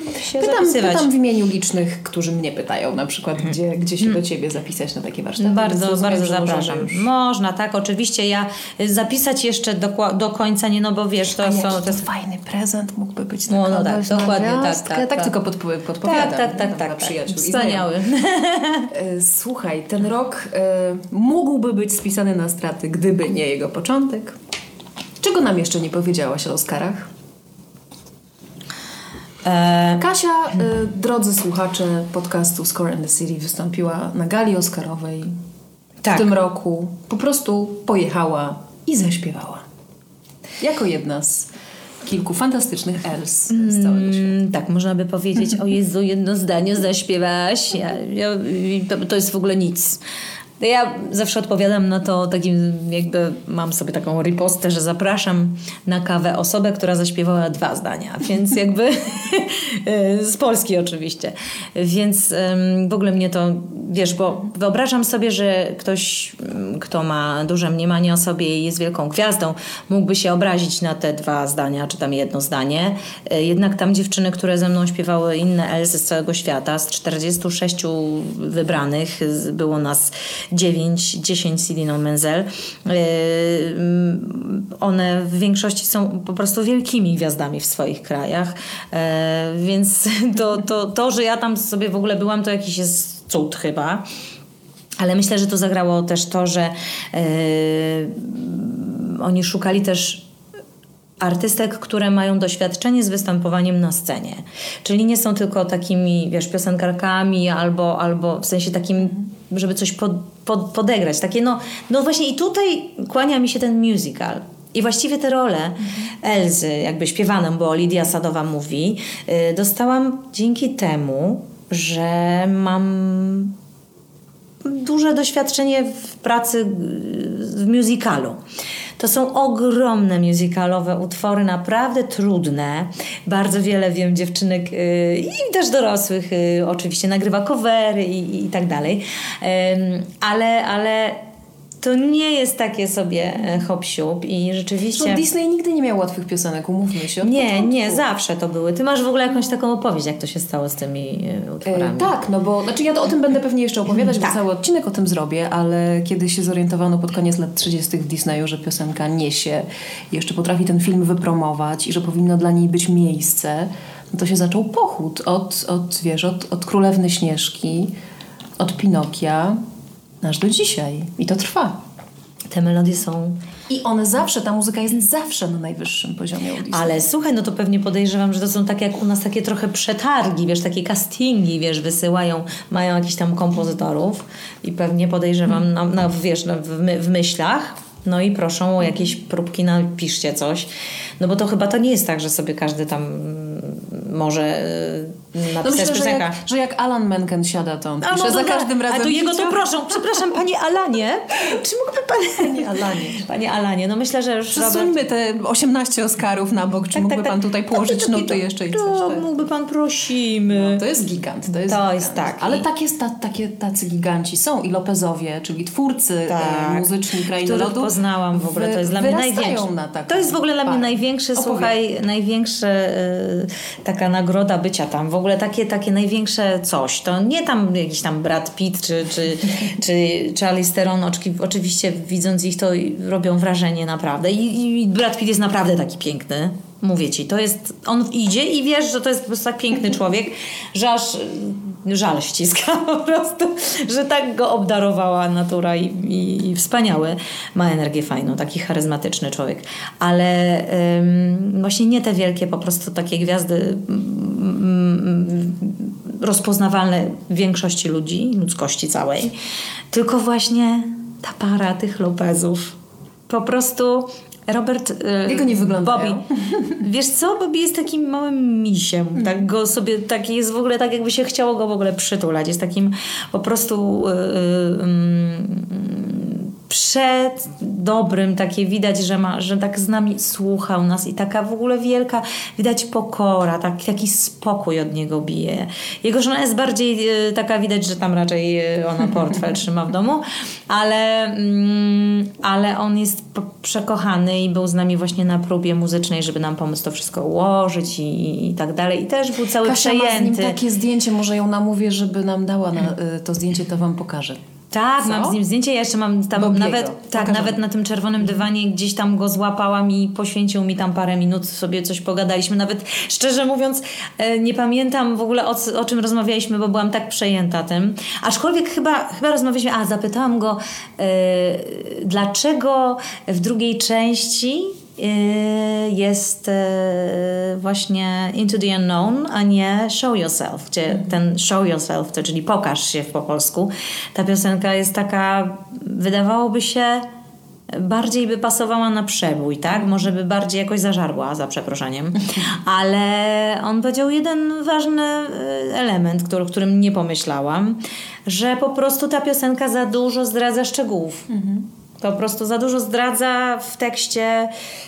się pytam, zapisywać. pytam w imieniu licznych, którzy mnie pytają na przykład, gdzie, gdzie się do Ciebie zapisać na takie warsztaty. Bardzo, Więc bardzo rozumiem, że zapraszam. możemy już- Można, tak, oczywiście. Ja y, zapisać jeszcze do, kła- do końca nie, no bo wiesz, to A są... jaki To to jest... fajny prezent mógłby być No, na no tak, kogoś, na dokładnie, tak, gwiazdkę. tak, tak tak. tylko podp- podpowiadam. Tak, tak, tak, dla tak, tak. przyjaciół i Wspaniały. E, Słuchaj, ten rok e, mógłby być spisany na straty, gdyby nie jego początek. Czego nam jeszcze nie powiedziałaś o Oscarach? E, Kasia, e, drodzy słuchacze podcastu Score and the City, wystąpiła na gali Oscarowej Tak. w tym roku. Po prostu pojechała i zaśpiewała. Jako jedna z kilku fantastycznych Els z całego świata. Mm, tak, można by powiedzieć, o Jezu, jedno zdanie zaśpiewałaś. Ja, ja, to, to jest w ogóle nic. Ja zawsze odpowiadam na to takim, jakby mam sobie taką ripostę, że zapraszam na kawę osobę, która zaśpiewała dwa zdania, więc jakby z Polski oczywiście. Więc um, w ogóle mnie to, wiesz, bo wyobrażam sobie, że ktoś, kto ma duże mniemanie o sobie i jest wielką gwiazdą, mógłby się obrazić na te dwa zdania, czy tam jedno zdanie. Jednak tam dziewczyny, które ze mną śpiewały inne Elsy z całego świata, z czterdziestu sześciu wybranych, było nas dziewięć, dziesięć C D Non Menzel. One w większości są po prostu wielkimi gwiazdami w swoich krajach, więc to, to, to, że ja tam sobie w ogóle byłam, to jakiś jest cud chyba. Ale myślę, że to zagrało też to, że yy, oni szukali też artystek, które mają doświadczenie z występowaniem na scenie. Czyli nie są tylko takimi, wiesz, piosenkarkami albo, albo w sensie takim, żeby coś pod, pod, podegrać. Takie no, no właśnie i tutaj kłania mi się ten musical. I właściwie tę rolę Elzy, jakby śpiewaną, bo Lidia Sadowa mówi, yy, dostałam dzięki temu, że mam duże doświadczenie w pracy w musicalu. To są ogromne musicalowe utwory, naprawdę trudne. Bardzo wiele, wiem, dziewczynek yy, i też dorosłych yy, oczywiście nagrywa covery i, i tak dalej. Yy, ale, ale to nie jest takie sobie hop-siup i rzeczywiście... Zresztą Disney nigdy nie miał łatwych piosenek, umówmy się. od Nie, początku. nie, zawsze to były. Ty masz w ogóle jakąś taką opowieść, jak to się stało z tymi e, utworami. E, tak, no bo znaczy ja to o tym będę pewnie jeszcze opowiadać, Tak. bo cały odcinek o tym zrobię, ale kiedy się zorientowano pod koniec lat trzydziestych w Disneyu, że piosenka niesie, jeszcze potrafi ten film wypromować i że powinno dla niej być miejsce, no to się zaczął pochód od, od wiesz, od, od Królewny Śnieżki, od Pinokia, aż do dzisiaj. I to trwa. Te melodie są... I one zawsze, ta muzyka jest zawsze na najwyższym poziomie u Disneya. Ale słuchaj, no to pewnie podejrzewam, że to są tak jak u nas takie trochę przetargi, wiesz, takie castingi, wiesz, wysyłają, mają jakichś tam kompozytorów i pewnie podejrzewam, na, na, wiesz, no, w, my, w myślach, no i proszą o jakieś próbki, napiszcie coś. No bo to chyba to nie jest tak, że sobie każdy tam może y, No napisać myślę, że piosenkę. jak, że jak Alan Menken siada, to on A, pisze no za to tak. każdym razem. A to jego to hicior. proszą. Przepraszam, panie Alanie. Czy mógłby pan... Panie Alanie. Panie Alanie, no myślę, że już Przesuńmy te osiemnaście Oscarów na bok. Czy mógłby pan tutaj położyć Tak, tak, nuty tak, jeszcze i to, coś? To tak? mógłby pan, prosimy. No, to jest gigant. To jest, To gigant. jest taki. Ale takie, ta, takie, tacy giganci są i Lopezowie, czyli twórcy Tak. e, muzyczni Krainy Których Lodu. poznałam w ogóle. To jest dla mnie wyrastają największy. na taką To jest w ogóle dla mnie parę. największy, Opowiedz. słuchaj, największy y, taka nagroda bycia tam. W ogóle takie, takie największe coś. To nie tam jakiś tam Brad Pitt czy, czy, czy Charlize Theron. Oczki, oczywiście widząc ich to robią wrażenie naprawdę. I, I Brad Pitt jest naprawdę taki piękny. Mówię ci, to jest, on idzie i wiesz, że to jest po prostu tak piękny człowiek, że aż y, żal ściska po prostu, że tak go obdarowała natura i, i, i wspaniały. Ma energię fajną, taki charyzmatyczny człowiek. Ale ym, właśnie nie te wielkie po prostu takie gwiazdy ym, rozpoznawalne większości ludzi, ludzkości całej, tylko właśnie ta para tych Lopezów. Po prostu Robert... Jak oni wyglądają? Bobby. Wiesz co? Bobby jest takim małym misiem. Hmm. Tak go sobie, taki jest w ogóle tak, jakby się chciało go w ogóle przytulać. Jest takim po prostu yy, yy, przed dobrym, takie widać, że ma, że tak z nami słuchał nas i taka w ogóle wielka, widać pokora, tak, taki spokój od niego bije. Jego żona jest bardziej y, taka, widać, że tam raczej y, ona portfel trzyma w domu, ale, mm, ale on jest przekochany i był z nami właśnie na próbie muzycznej, żeby nam pomóc to wszystko ułożyć i, i, i tak dalej. I też był cały Kasia przejęty. ma z nim takie zdjęcie, może ją namówię, żeby nam dała na, y, to zdjęcie, to wam pokażę. Tak, Co? mam z nim zdjęcie, ja jeszcze mam tam Bobiego. nawet, tak, Pokażemy. nawet na tym czerwonym dywanie gdzieś tam go złapałam i poświęcił mi tam parę minut, sobie coś pogadaliśmy. Nawet szczerze mówiąc e, nie pamiętam w ogóle o, o czym rozmawialiśmy, bo byłam tak przejęta tym. Aczkolwiek chyba, chyba rozmawialiśmy, a zapytałam go e, dlaczego w drugiej części jest właśnie Into the Unknown, a nie Show Yourself, gdzie ten Show Yourself, to czyli pokaż się po polsku. Ta piosenka jest taka, wydawałoby się, bardziej by pasowała na przebój, tak? Może by bardziej jakoś zażarła, za przeproszeniem. Ale on powiedział jeden ważny element, który, o którym nie pomyślałam, że po prostu ta piosenka za dużo zdradza szczegółów. Mhm. Po prostu za dużo zdradza w tekście,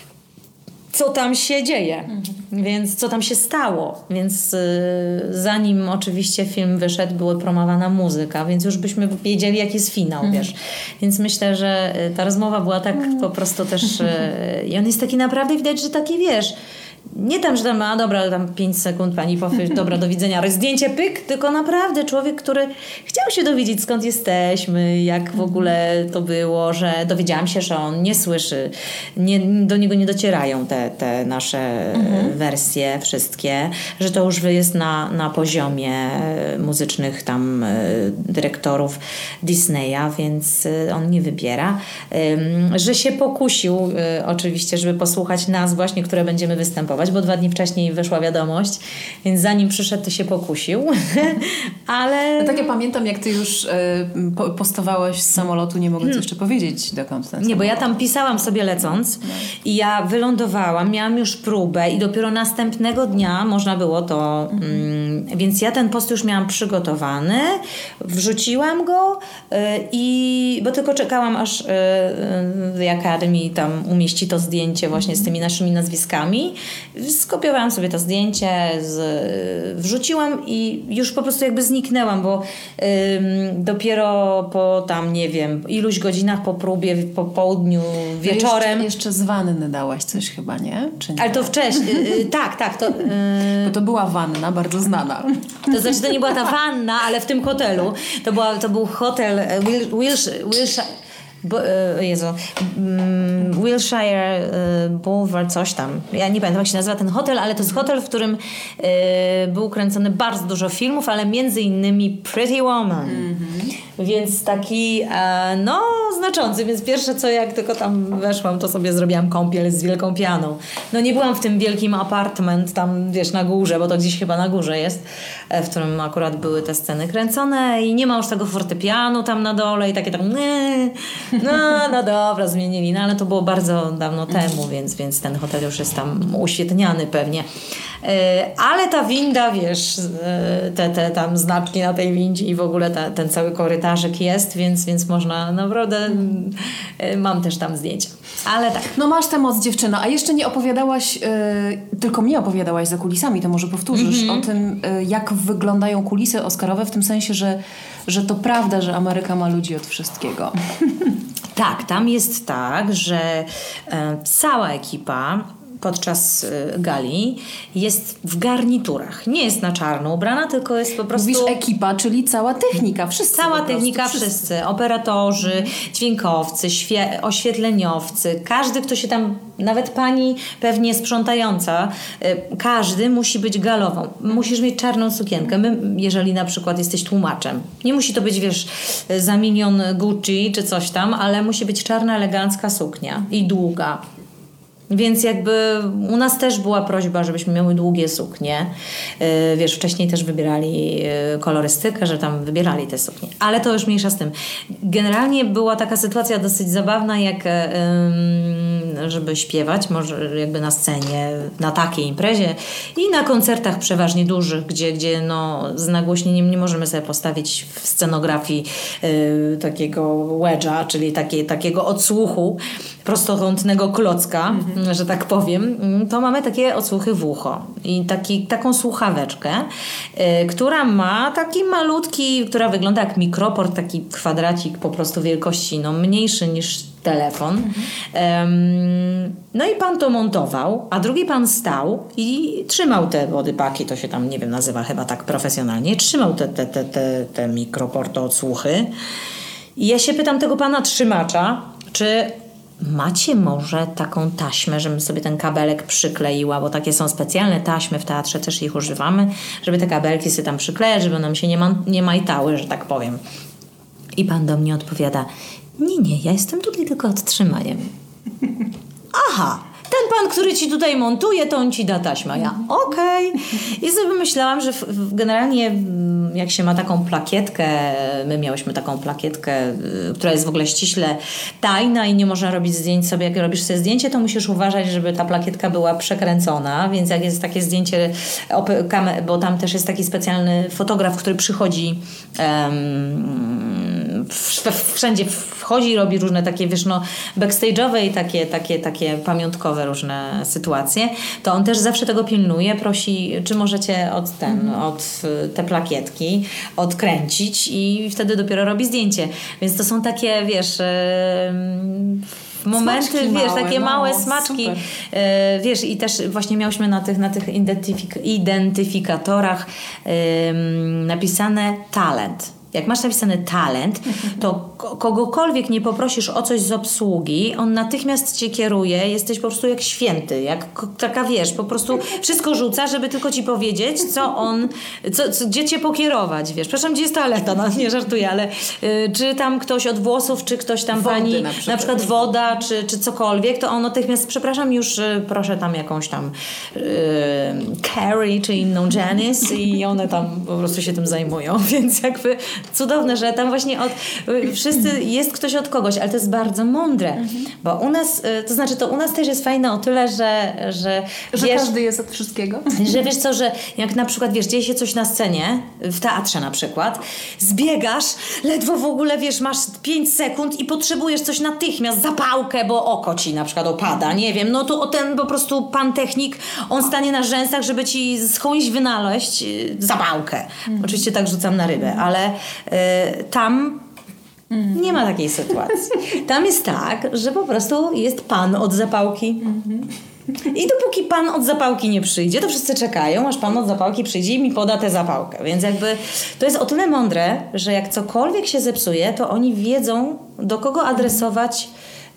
co tam się dzieje, mhm. więc co tam się stało. Więc y, zanim oczywiście film wyszedł, była promowana muzyka, więc już byśmy wiedzieli, jaki jest finał, mhm. wiesz. Więc myślę, że ta rozmowa była tak mhm. po prostu też... Y, I on jest taki naprawdę, widać, że taki, wiesz... Nie tam, że tam, a dobra, tam pięć sekund pani powie, dobra, do widzenia, ale zdjęcie, pyk, tylko naprawdę człowiek, który chciał się dowiedzieć, skąd jesteśmy, jak w ogóle to było, że dowiedziałam się, że on nie słyszy, nie, do niego nie docierają te, te nasze mhm. wersje wszystkie, że to już jest na, na poziomie muzycznych tam dyrektorów Disneya, więc on nie wybiera. Że się pokusił oczywiście, żeby posłuchać nas właśnie, które będziemy występować, bo dwa dni wcześniej wyszła wiadomość, więc zanim przyszedł, to się pokusił. Ale... No tak ja pamiętam, jak ty już y, po, postowałaś z samolotu, nie mogę ci jeszcze powiedzieć, dokąd ten Nie, samolot. bo ja tam pisałam sobie lecąc no. i ja wylądowałam, miałam już próbę i dopiero następnego dnia można było to... Mhm. Mm, więc ja ten post już miałam przygotowany, wrzuciłam go y, i... Bo tylko czekałam, aż y, The Academy tam umieści to zdjęcie właśnie mhm. z tymi naszymi nazwiskami. Skopiowałam sobie to zdjęcie, z, wrzuciłam i już po prostu jakby zniknęłam, bo ym, dopiero po tam, nie wiem, iluś godzinach po próbie, po południu, wieczorem... Jeszcze, jeszcze z wanny dałaś coś chyba, nie? Czy nie? Ale to wcześniej, yy, tak, tak. To, yy, bo to była wanna, bardzo znana. To znaczy, to nie była ta wanna, ale w tym hotelu. To, była, to był hotel Wil, Wilshire... Wilshire Bo, Jezu, Wilshire Boulevard, coś tam. Ja nie pamiętam, jak się nazywa ten hotel, ale to jest hotel, w którym y, był kręcony bardzo dużo filmów, ale między innymi Pretty Woman. Mm-hmm. Więc taki, e, no, znaczący. Więc pierwsze co, jak tylko tam weszłam, to sobie zrobiłam kąpiel z wielką pianą. No nie byłam w tym wielkim apartment tam, wiesz, na górze, bo to gdzieś chyba na górze jest, w którym akurat były te sceny kręcone i nie ma już tego fortepianu tam na dole i takie tam nie, no, no dobra, zmienili, no ale to było bardzo dawno temu, więc, więc ten hotel już jest tam uświetniany pewnie. Ale ta winda, wiesz, te, te tam znaczki na tej windzie i w ogóle ta, ten cały korytarzyk jest, więc, więc można, naprawdę mam też tam zdjęcia. Ale tak. No masz tę moc, dziewczyno. A jeszcze nie opowiadałaś, yy, tylko mnie opowiadałaś za kulisami, to może powtórzysz mm-hmm. o tym, yy, jak wyglądają kulisy oscarowe, w tym sensie, że, że to prawda, że Ameryka ma ludzi od wszystkiego. Tak, tam jest tak, że e, cała ekipa podczas y, gali jest w garniturach. Nie jest na czarno ubrana, tylko jest po prostu... Mówisz ekipa, czyli cała technika, wszyscy. Cała technika, wszyscy. wszyscy. Operatorzy, mm. dźwiękowcy, świe- oświetleniowcy. Każdy, kto się tam... Nawet pani pewnie sprzątająca. Y, każdy musi być galową. Musisz mieć czarną sukienkę. My, jeżeli na przykład jesteś tłumaczem. Nie musi to być, wiesz, za milion Gucci czy coś tam, ale musi być czarna, elegancka suknia i długa. Więc jakby u nas też była prośba, żebyśmy miały długie suknie. Yy, wiesz, wcześniej też wybierali yy, kolorystykę, że tam wybierali te suknie. Ale to już mniejsza z tym. Generalnie była taka sytuacja dosyć zabawna, jak yy, żeby śpiewać, może jakby na scenie, na takiej imprezie i na koncertach przeważnie dużych, gdzie, gdzie no, z nagłośnieniem nie możemy sobie postawić w scenografii y, takiego wedge'a, czyli takie, takiego odsłuchu, prostokątnego klocka, mm-hmm. że tak powiem, to mamy takie odsłuchy w ucho i taki, taką słuchaweczkę, y, która ma taki malutki, która wygląda jak mikroport, taki kwadracik po prostu wielkości no, mniejszy niż telefon. Mm-hmm. Um, no i pan to montował, a drugi pan stał i trzymał te bodypaki, to się tam, nie wiem, nazywa chyba tak profesjonalnie, trzymał te, te, te, te, te mikroporto odsłuchy. I ja się pytam tego pana trzymacza, czy macie może taką taśmę, żebym sobie ten kabelek przykleiła, bo takie są specjalne taśmy w teatrze, też ich używamy, żeby te kabelki sobie tam przyklejać, żeby nam się nie, ma, nie majtały, że tak powiem. I pan do mnie odpowiada: nie, nie, ja jestem tutaj tylko odtrzymaniem. Aha, ten pan, który ci tutaj montuje, to on ci da taśmę. Ja, okej. Okay. I sobie myślałam, że w, w generalnie jak się ma taką plakietkę, my miałyśmy taką plakietkę, y, która jest w ogóle ściśle tajna i nie można robić zdjęć sobie. Jak robisz sobie zdjęcie, to musisz uważać, żeby ta plakietka była przekręcona, więc jak jest takie zdjęcie, bo tam też jest taki specjalny fotograf, który przychodzi um, wszędzie wchodzi i robi różne takie, wiesz, no, backstage'owe i takie, takie, takie pamiątkowe różne sytuacje, to on też zawsze tego pilnuje, prosi, czy możecie od ten, mm. od te plakietki odkręcić i wtedy dopiero robi zdjęcie. Więc to są takie, wiesz, yy, momenty, smaczki wiesz, małe, takie no, małe smaczki. Yy, wiesz, i też właśnie miałyśmy na tych, na tych identyfik- identyfikatorach yy, napisane talent. Jak masz napisany talent, to kogokolwiek nie poprosisz o coś z obsługi, on natychmiast cię kieruje, jesteś po prostu jak święty, jak taka, wiesz, po prostu wszystko rzuca, żeby tylko ci powiedzieć, co on, co, co, gdzie cię pokierować, wiesz. Przepraszam, gdzie jest toaleta? No, nie żartuję, ale y, czy tam ktoś od włosów, czy ktoś tam Wody pani, na przykład, na przykład woda, czy, czy cokolwiek, to on natychmiast, przepraszam, już y, proszę tam jakąś tam y, Carrie, czy inną Janice i one tam po prostu się tym zajmują, więc jakby cudowne, że tam właśnie od, wszyscy jest ktoś od kogoś, ale to jest bardzo mądre, mhm. bo u nas, to znaczy to u nas też jest fajne o tyle, że że, że wiesz, każdy jest od wszystkiego. Że wiesz co, że jak na przykład, wiesz, dzieje się coś na scenie, w teatrze na przykład, zbiegasz, ledwo w ogóle, wiesz, masz pięć sekund i potrzebujesz coś natychmiast, zapałkę, bo oko ci na przykład opada, nie wiem, no to o ten po prostu pan technik, on stanie na rzęsach, żeby ci skądś wynaleźć zapałkę. Mhm. Oczywiście tak rzucam na rybę, ale y, tam mm. nie ma takiej sytuacji. Tam jest tak, że po prostu jest pan od zapałki. Mm-hmm. I dopóki pan od zapałki nie przyjdzie, to wszyscy czekają, aż pan od zapałki przyjdzie i mi poda tę zapałkę. Więc jakby to jest o tyle mądre, że jak cokolwiek się zepsuje, to oni wiedzą, do kogo adresować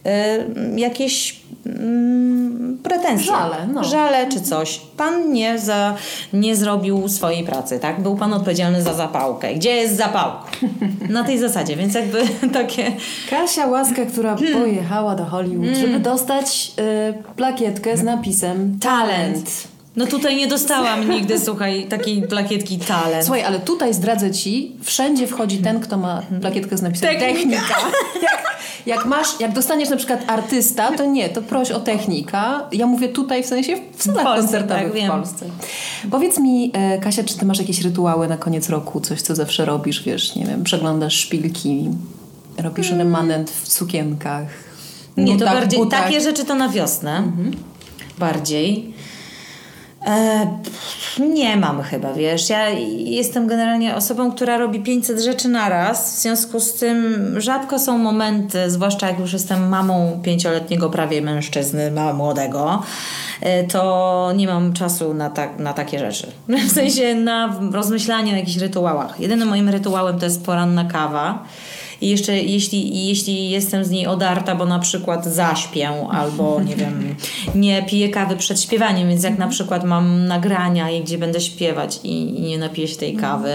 y, jakieś y, pretensje. Żale, no. Żale czy coś. Pan nie, za, nie zrobił swojej pracy, tak? Był pan odpowiedzialny za zapałkę. Gdzie jest zapałka? Na tej zasadzie, więc jakby takie... Kasia Łaska, która hmm. pojechała do Hollywood, hmm. żeby dostać y, plakietkę z napisem talent. No tutaj nie dostałam nigdy, słuchaj, takiej plakietki talent. Słuchaj, ale tutaj zdradzę ci, wszędzie wchodzi ten, kto ma plakietkę z napisem technika. technika. Jak, jak masz, jak dostaniesz na przykład artysta, to nie, to proś o technika. Ja mówię tutaj w sensie w salach Polsce, koncertowych tak, w wiem. Polsce. Powiedz mi, Kasia, czy ty masz jakieś rytuały na koniec roku? Coś, co zawsze robisz, wiesz, nie wiem, przeglądasz szpilki, robisz hmm. remanent w sukienkach, nie, nutach, to bardziej butach. takie rzeczy to na wiosnę. Mhm. Bardziej. E, nie mam chyba, wiesz, ja jestem generalnie osobą, która robi pięćset rzeczy naraz, w związku z tym rzadko są momenty, zwłaszcza jak już jestem mamą pięcioletniego prawie mężczyzny, młodego, e, to nie mam czasu na, ta, na takie rzeczy, w sensie na rozmyślanie o jakichś rytuałach. Jedynym moim rytuałem to jest poranna kawa. I jeszcze jeśli, jeśli jestem z niej odarta, bo na przykład zaśpię albo nie wiem, nie piję kawy przed śpiewaniem, więc jak na przykład mam nagrania i gdzie będę śpiewać i, i nie napiję się tej kawy,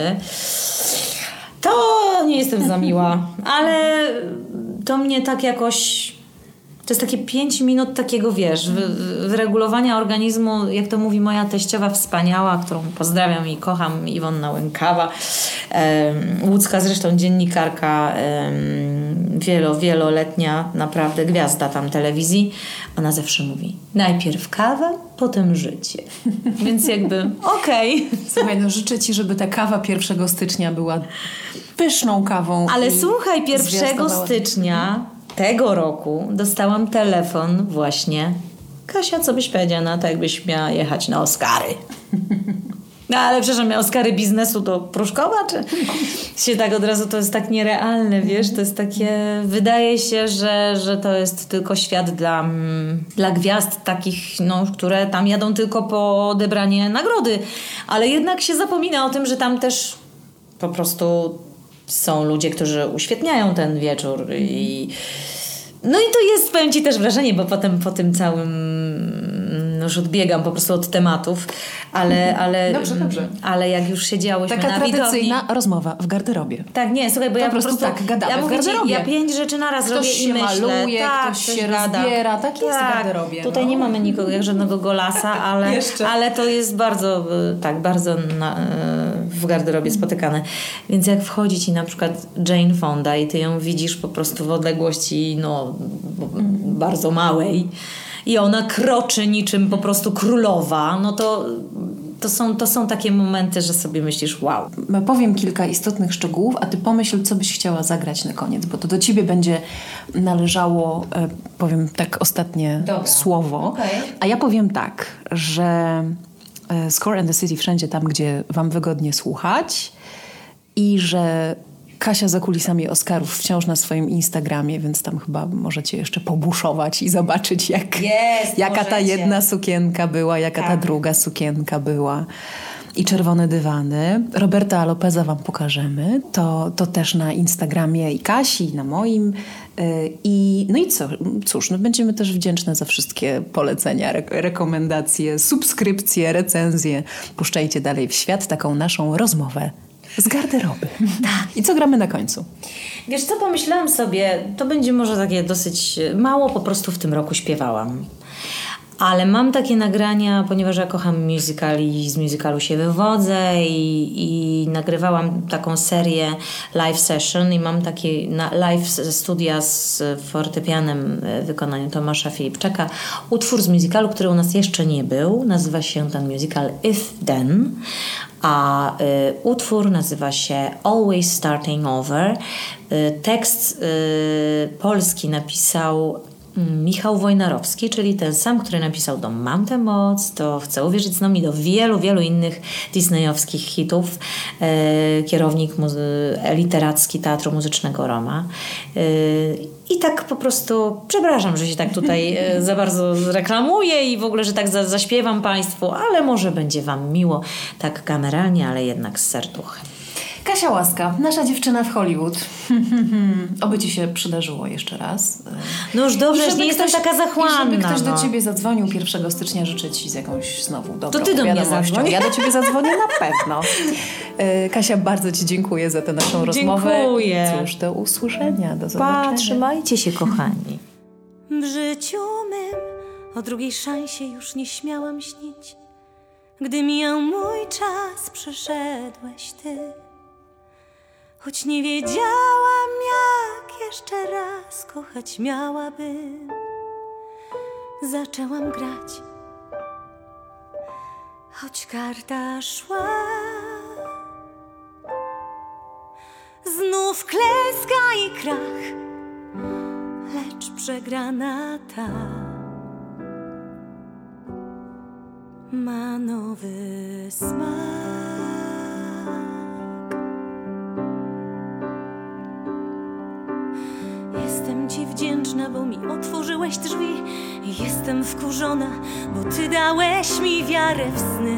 to nie jestem za miła, ale to mnie tak jakoś To jest takie pięć minut takiego, wiesz, wy- wyregulowania organizmu, jak to mówi moja teściowa wspaniała, którą pozdrawiam i kocham, Iwona Łękawa, em, łódzka zresztą dziennikarka, em, wielo, wieloletnia naprawdę gwiazda tam telewizji. Ona zawsze mówi, najpierw kawa, potem życie. Więc jakby okej. Okay. Słuchaj, no życzę Ci, żeby ta kawa pierwszego stycznia była pyszną kawą. Ale słuchaj, pierwszego zwiastowała- stycznia tego roku dostałam telefon właśnie. Kasia, co byś powiedziała na to, jakbyś miała jechać na Oscary? No ale przepraszam, Oscary biznesu to Pruszkowa, czy się tak od razu, to jest tak nierealne, wiesz, to jest takie, wydaje się, że, że to jest tylko świat dla, mm, dla gwiazd takich, no, które tam jadą tylko po odebranie nagrody, ale jednak się zapomina o tym, że tam też po prostu są ludzie, którzy uświetniają ten wieczór i no i to jest, powiem Ci, też wrażenie, bo potem po tym całym, no już odbiegam po prostu od tematów, ale, ale, Dobrze, dobrze. ale jak już siedziałyśmy Taka na widowni... tradycyjna rozmowa w garderobie. Tak, nie, słuchaj, bo Po ja prostu po prostu tak, gadamy ja w mówię ci, garderobie. ja pięć rzeczy naraz Ktoś robię się i myślę. maluje, tak, ktoś coś się gada. rozbiera, tak jest w garderobie, Tutaj no. nie mamy nikogo, jak żadnego golasa, ale, Jeszcze. ale to jest bardzo, y, tak, bardzo na, y, w garderobie spotykane. Więc jak wchodzi ci na przykład Jane Fonda i ty ją widzisz po prostu w odległości, no, bardzo małej i ona kroczy niczym po prostu królowa, no to To są, to są takie momenty, że sobie myślisz, wow. Powiem kilka istotnych szczegółów, a Ty pomyśl, co byś chciała zagrać na koniec, bo to do Ciebie będzie należało, e, powiem tak ostatnie Dobra. słowo. Okej. A ja powiem tak, że e, Score and the City wszędzie tam, gdzie Wam wygodnie słuchać i że Kasia za kulisami Oscarów wciąż na swoim Instagramie, więc tam chyba możecie jeszcze pobuszować i zobaczyć, jak, Jest, jaka ta możecie. jedna sukienka była, jaka ta Tak. druga sukienka była. I czerwone dywany. Roberta Lopeza Wam pokażemy. To, to też na Instagramie i Kasi, i na moim. Yy, I, no i co? Cóż, no będziemy też wdzięczne za wszystkie polecenia, re- rekomendacje, subskrypcje, recenzje. Puszczajcie dalej w świat taką naszą rozmowę z garderoby. I co gramy na końcu? Wiesz co, pomyślałam sobie, to będzie może takie dosyć mało, po prostu w tym roku śpiewałam. Ale mam takie nagrania, ponieważ ja kocham musical i z musicalu się wywodzę i, i nagrywałam taką serię live session i mam takie na, live studia z fortepianem w wykonaniu Tomasza Filipczaka. Utwór z musicalu, który u nas jeszcze nie był, nazywa się ten musical If Then, a y, utwór nazywa się Always Starting Over. Y, tekst y, polski napisał Michał Wojnarowski, czyli ten sam, który napisał do Mam tę moc, to Chcę uwierzyć znowu i do wielu, wielu innych disneyowskich hitów. E, kierownik muzy- literacki Teatru Muzycznego Roma. E, I tak po prostu, przepraszam, że się tak tutaj e, za bardzo reklamuję i w ogóle, że tak za- zaśpiewam Państwu, ale może będzie Wam miło, tak kameralnie, ale jednak z serduchem. Kasia Łaska, nasza dziewczyna w Hollywood. Oby Ci się przydarzyło jeszcze raz. No już dobrze, I że żeby nie jestem ktoś- taka zachłanna. I żeby ktoś no. do Ciebie zadzwonił pierwszego stycznia, życzę Ci z jakąś znowu dobrą To ty do mnie wiadomością. zadzwoń. Ja do Ciebie zadzwonię na pewno. E, Kasia, bardzo Ci dziękuję za tę naszą rozmowę. Dziękuję. Cóż, do usłyszenia, do zobaczenia. Pa, trzymajcie się, kochani. W życiu mym o drugiej szansie już nie śmiałam śnić. Gdy mijał mój czas, przyszedłeś Ty. Choć nie wiedziałam, jak jeszcze raz kochać miałabym, zaczęłam grać. Choć karta szła, znów klęska i krach, lecz przegrana ta ma nowy smak. Jestem Ci wdzięczna, bo mi otworzyłeś drzwi. Jestem wkurzona, bo Ty dałeś mi wiarę w sny.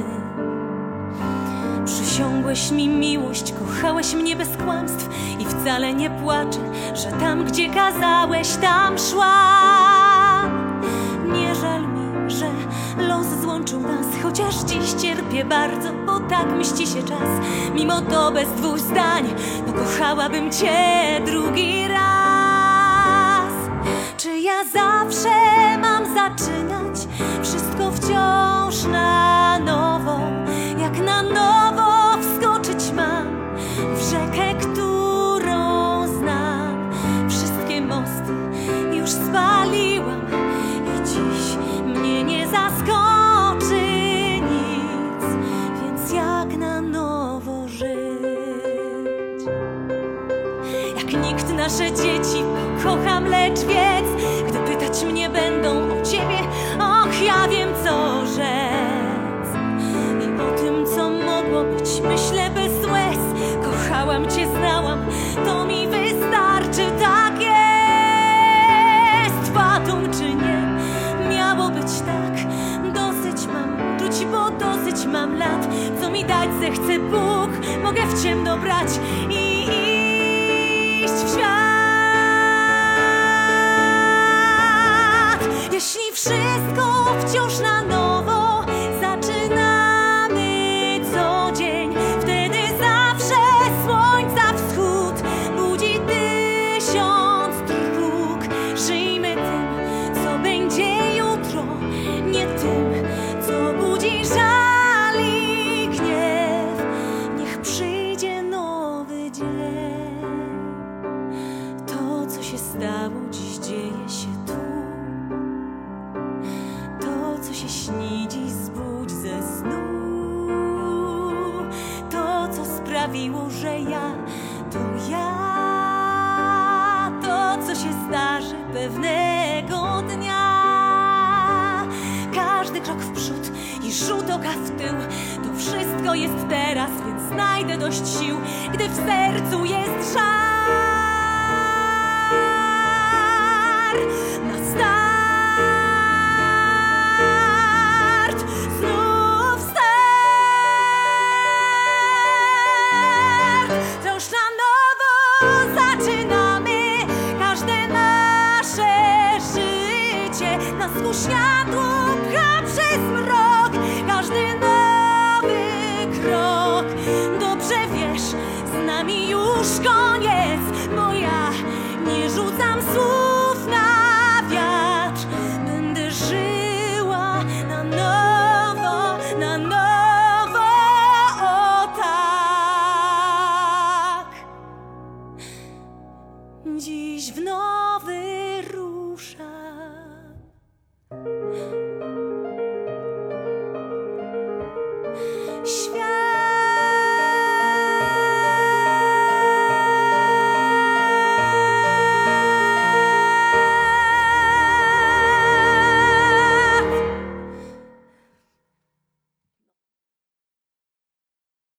Przysiągłeś mi miłość, kochałeś mnie bez kłamstw i wcale nie płaczę, że tam, gdzie kazałeś, tam szłam. Nie żal mi, że los złączył nas, chociaż dziś cierpię bardzo, bo tak mści się czas. Mimo to bez dwóch zdań pokochałabym Cię drugi raz. Czy ja ja zawsze mam zaczynać wszystko wciąż na nowo. Jak na nowo wskoczyć mam w rzekę, którą znam. Wszystkie mosty już spaliłam i dziś mnie nie zaskoczy nic, więc jak na nowo żyć? Jak nikt nasze dzieci pokocham, lecz wiedz, gdy pytać mnie będą o ciebie, och, ja wiem co rzec. I o tym, co mogło być, myślę bez łez. Kochałam cię, znałam, to mi wystarczy, tak jest. Fatą czy nie, miało być tak. Dosyć mam czuć, bo dosyć mam lat. Co mi dać zechce Bóg, mogę w ciemno brać i iść w świat. Jeśli wszystko wciąż na nowo zaczynamy co dzień, wtedy zawsze słońca wschód budzi tysiąc trwóg. Żyjmy tym, co będzie jutro, nie tym, co budzi żal i gniew. Niech przyjdzie nowy dzień. To, co się stało, dziś dzieje się tu. To, co się śni, dziś zbudź ze snu. To, co sprawiło, że ja to ja. To, co się zdarzy pewnego dnia. Każdy krok w przód i rzut oka w tył, to wszystko jest teraz, więc znajdę dość sił, gdy w sercu jest żar. Na start znów start. Wciąż na nowo zaczynamy każde nasze życie. Na skórzniadło pcha przez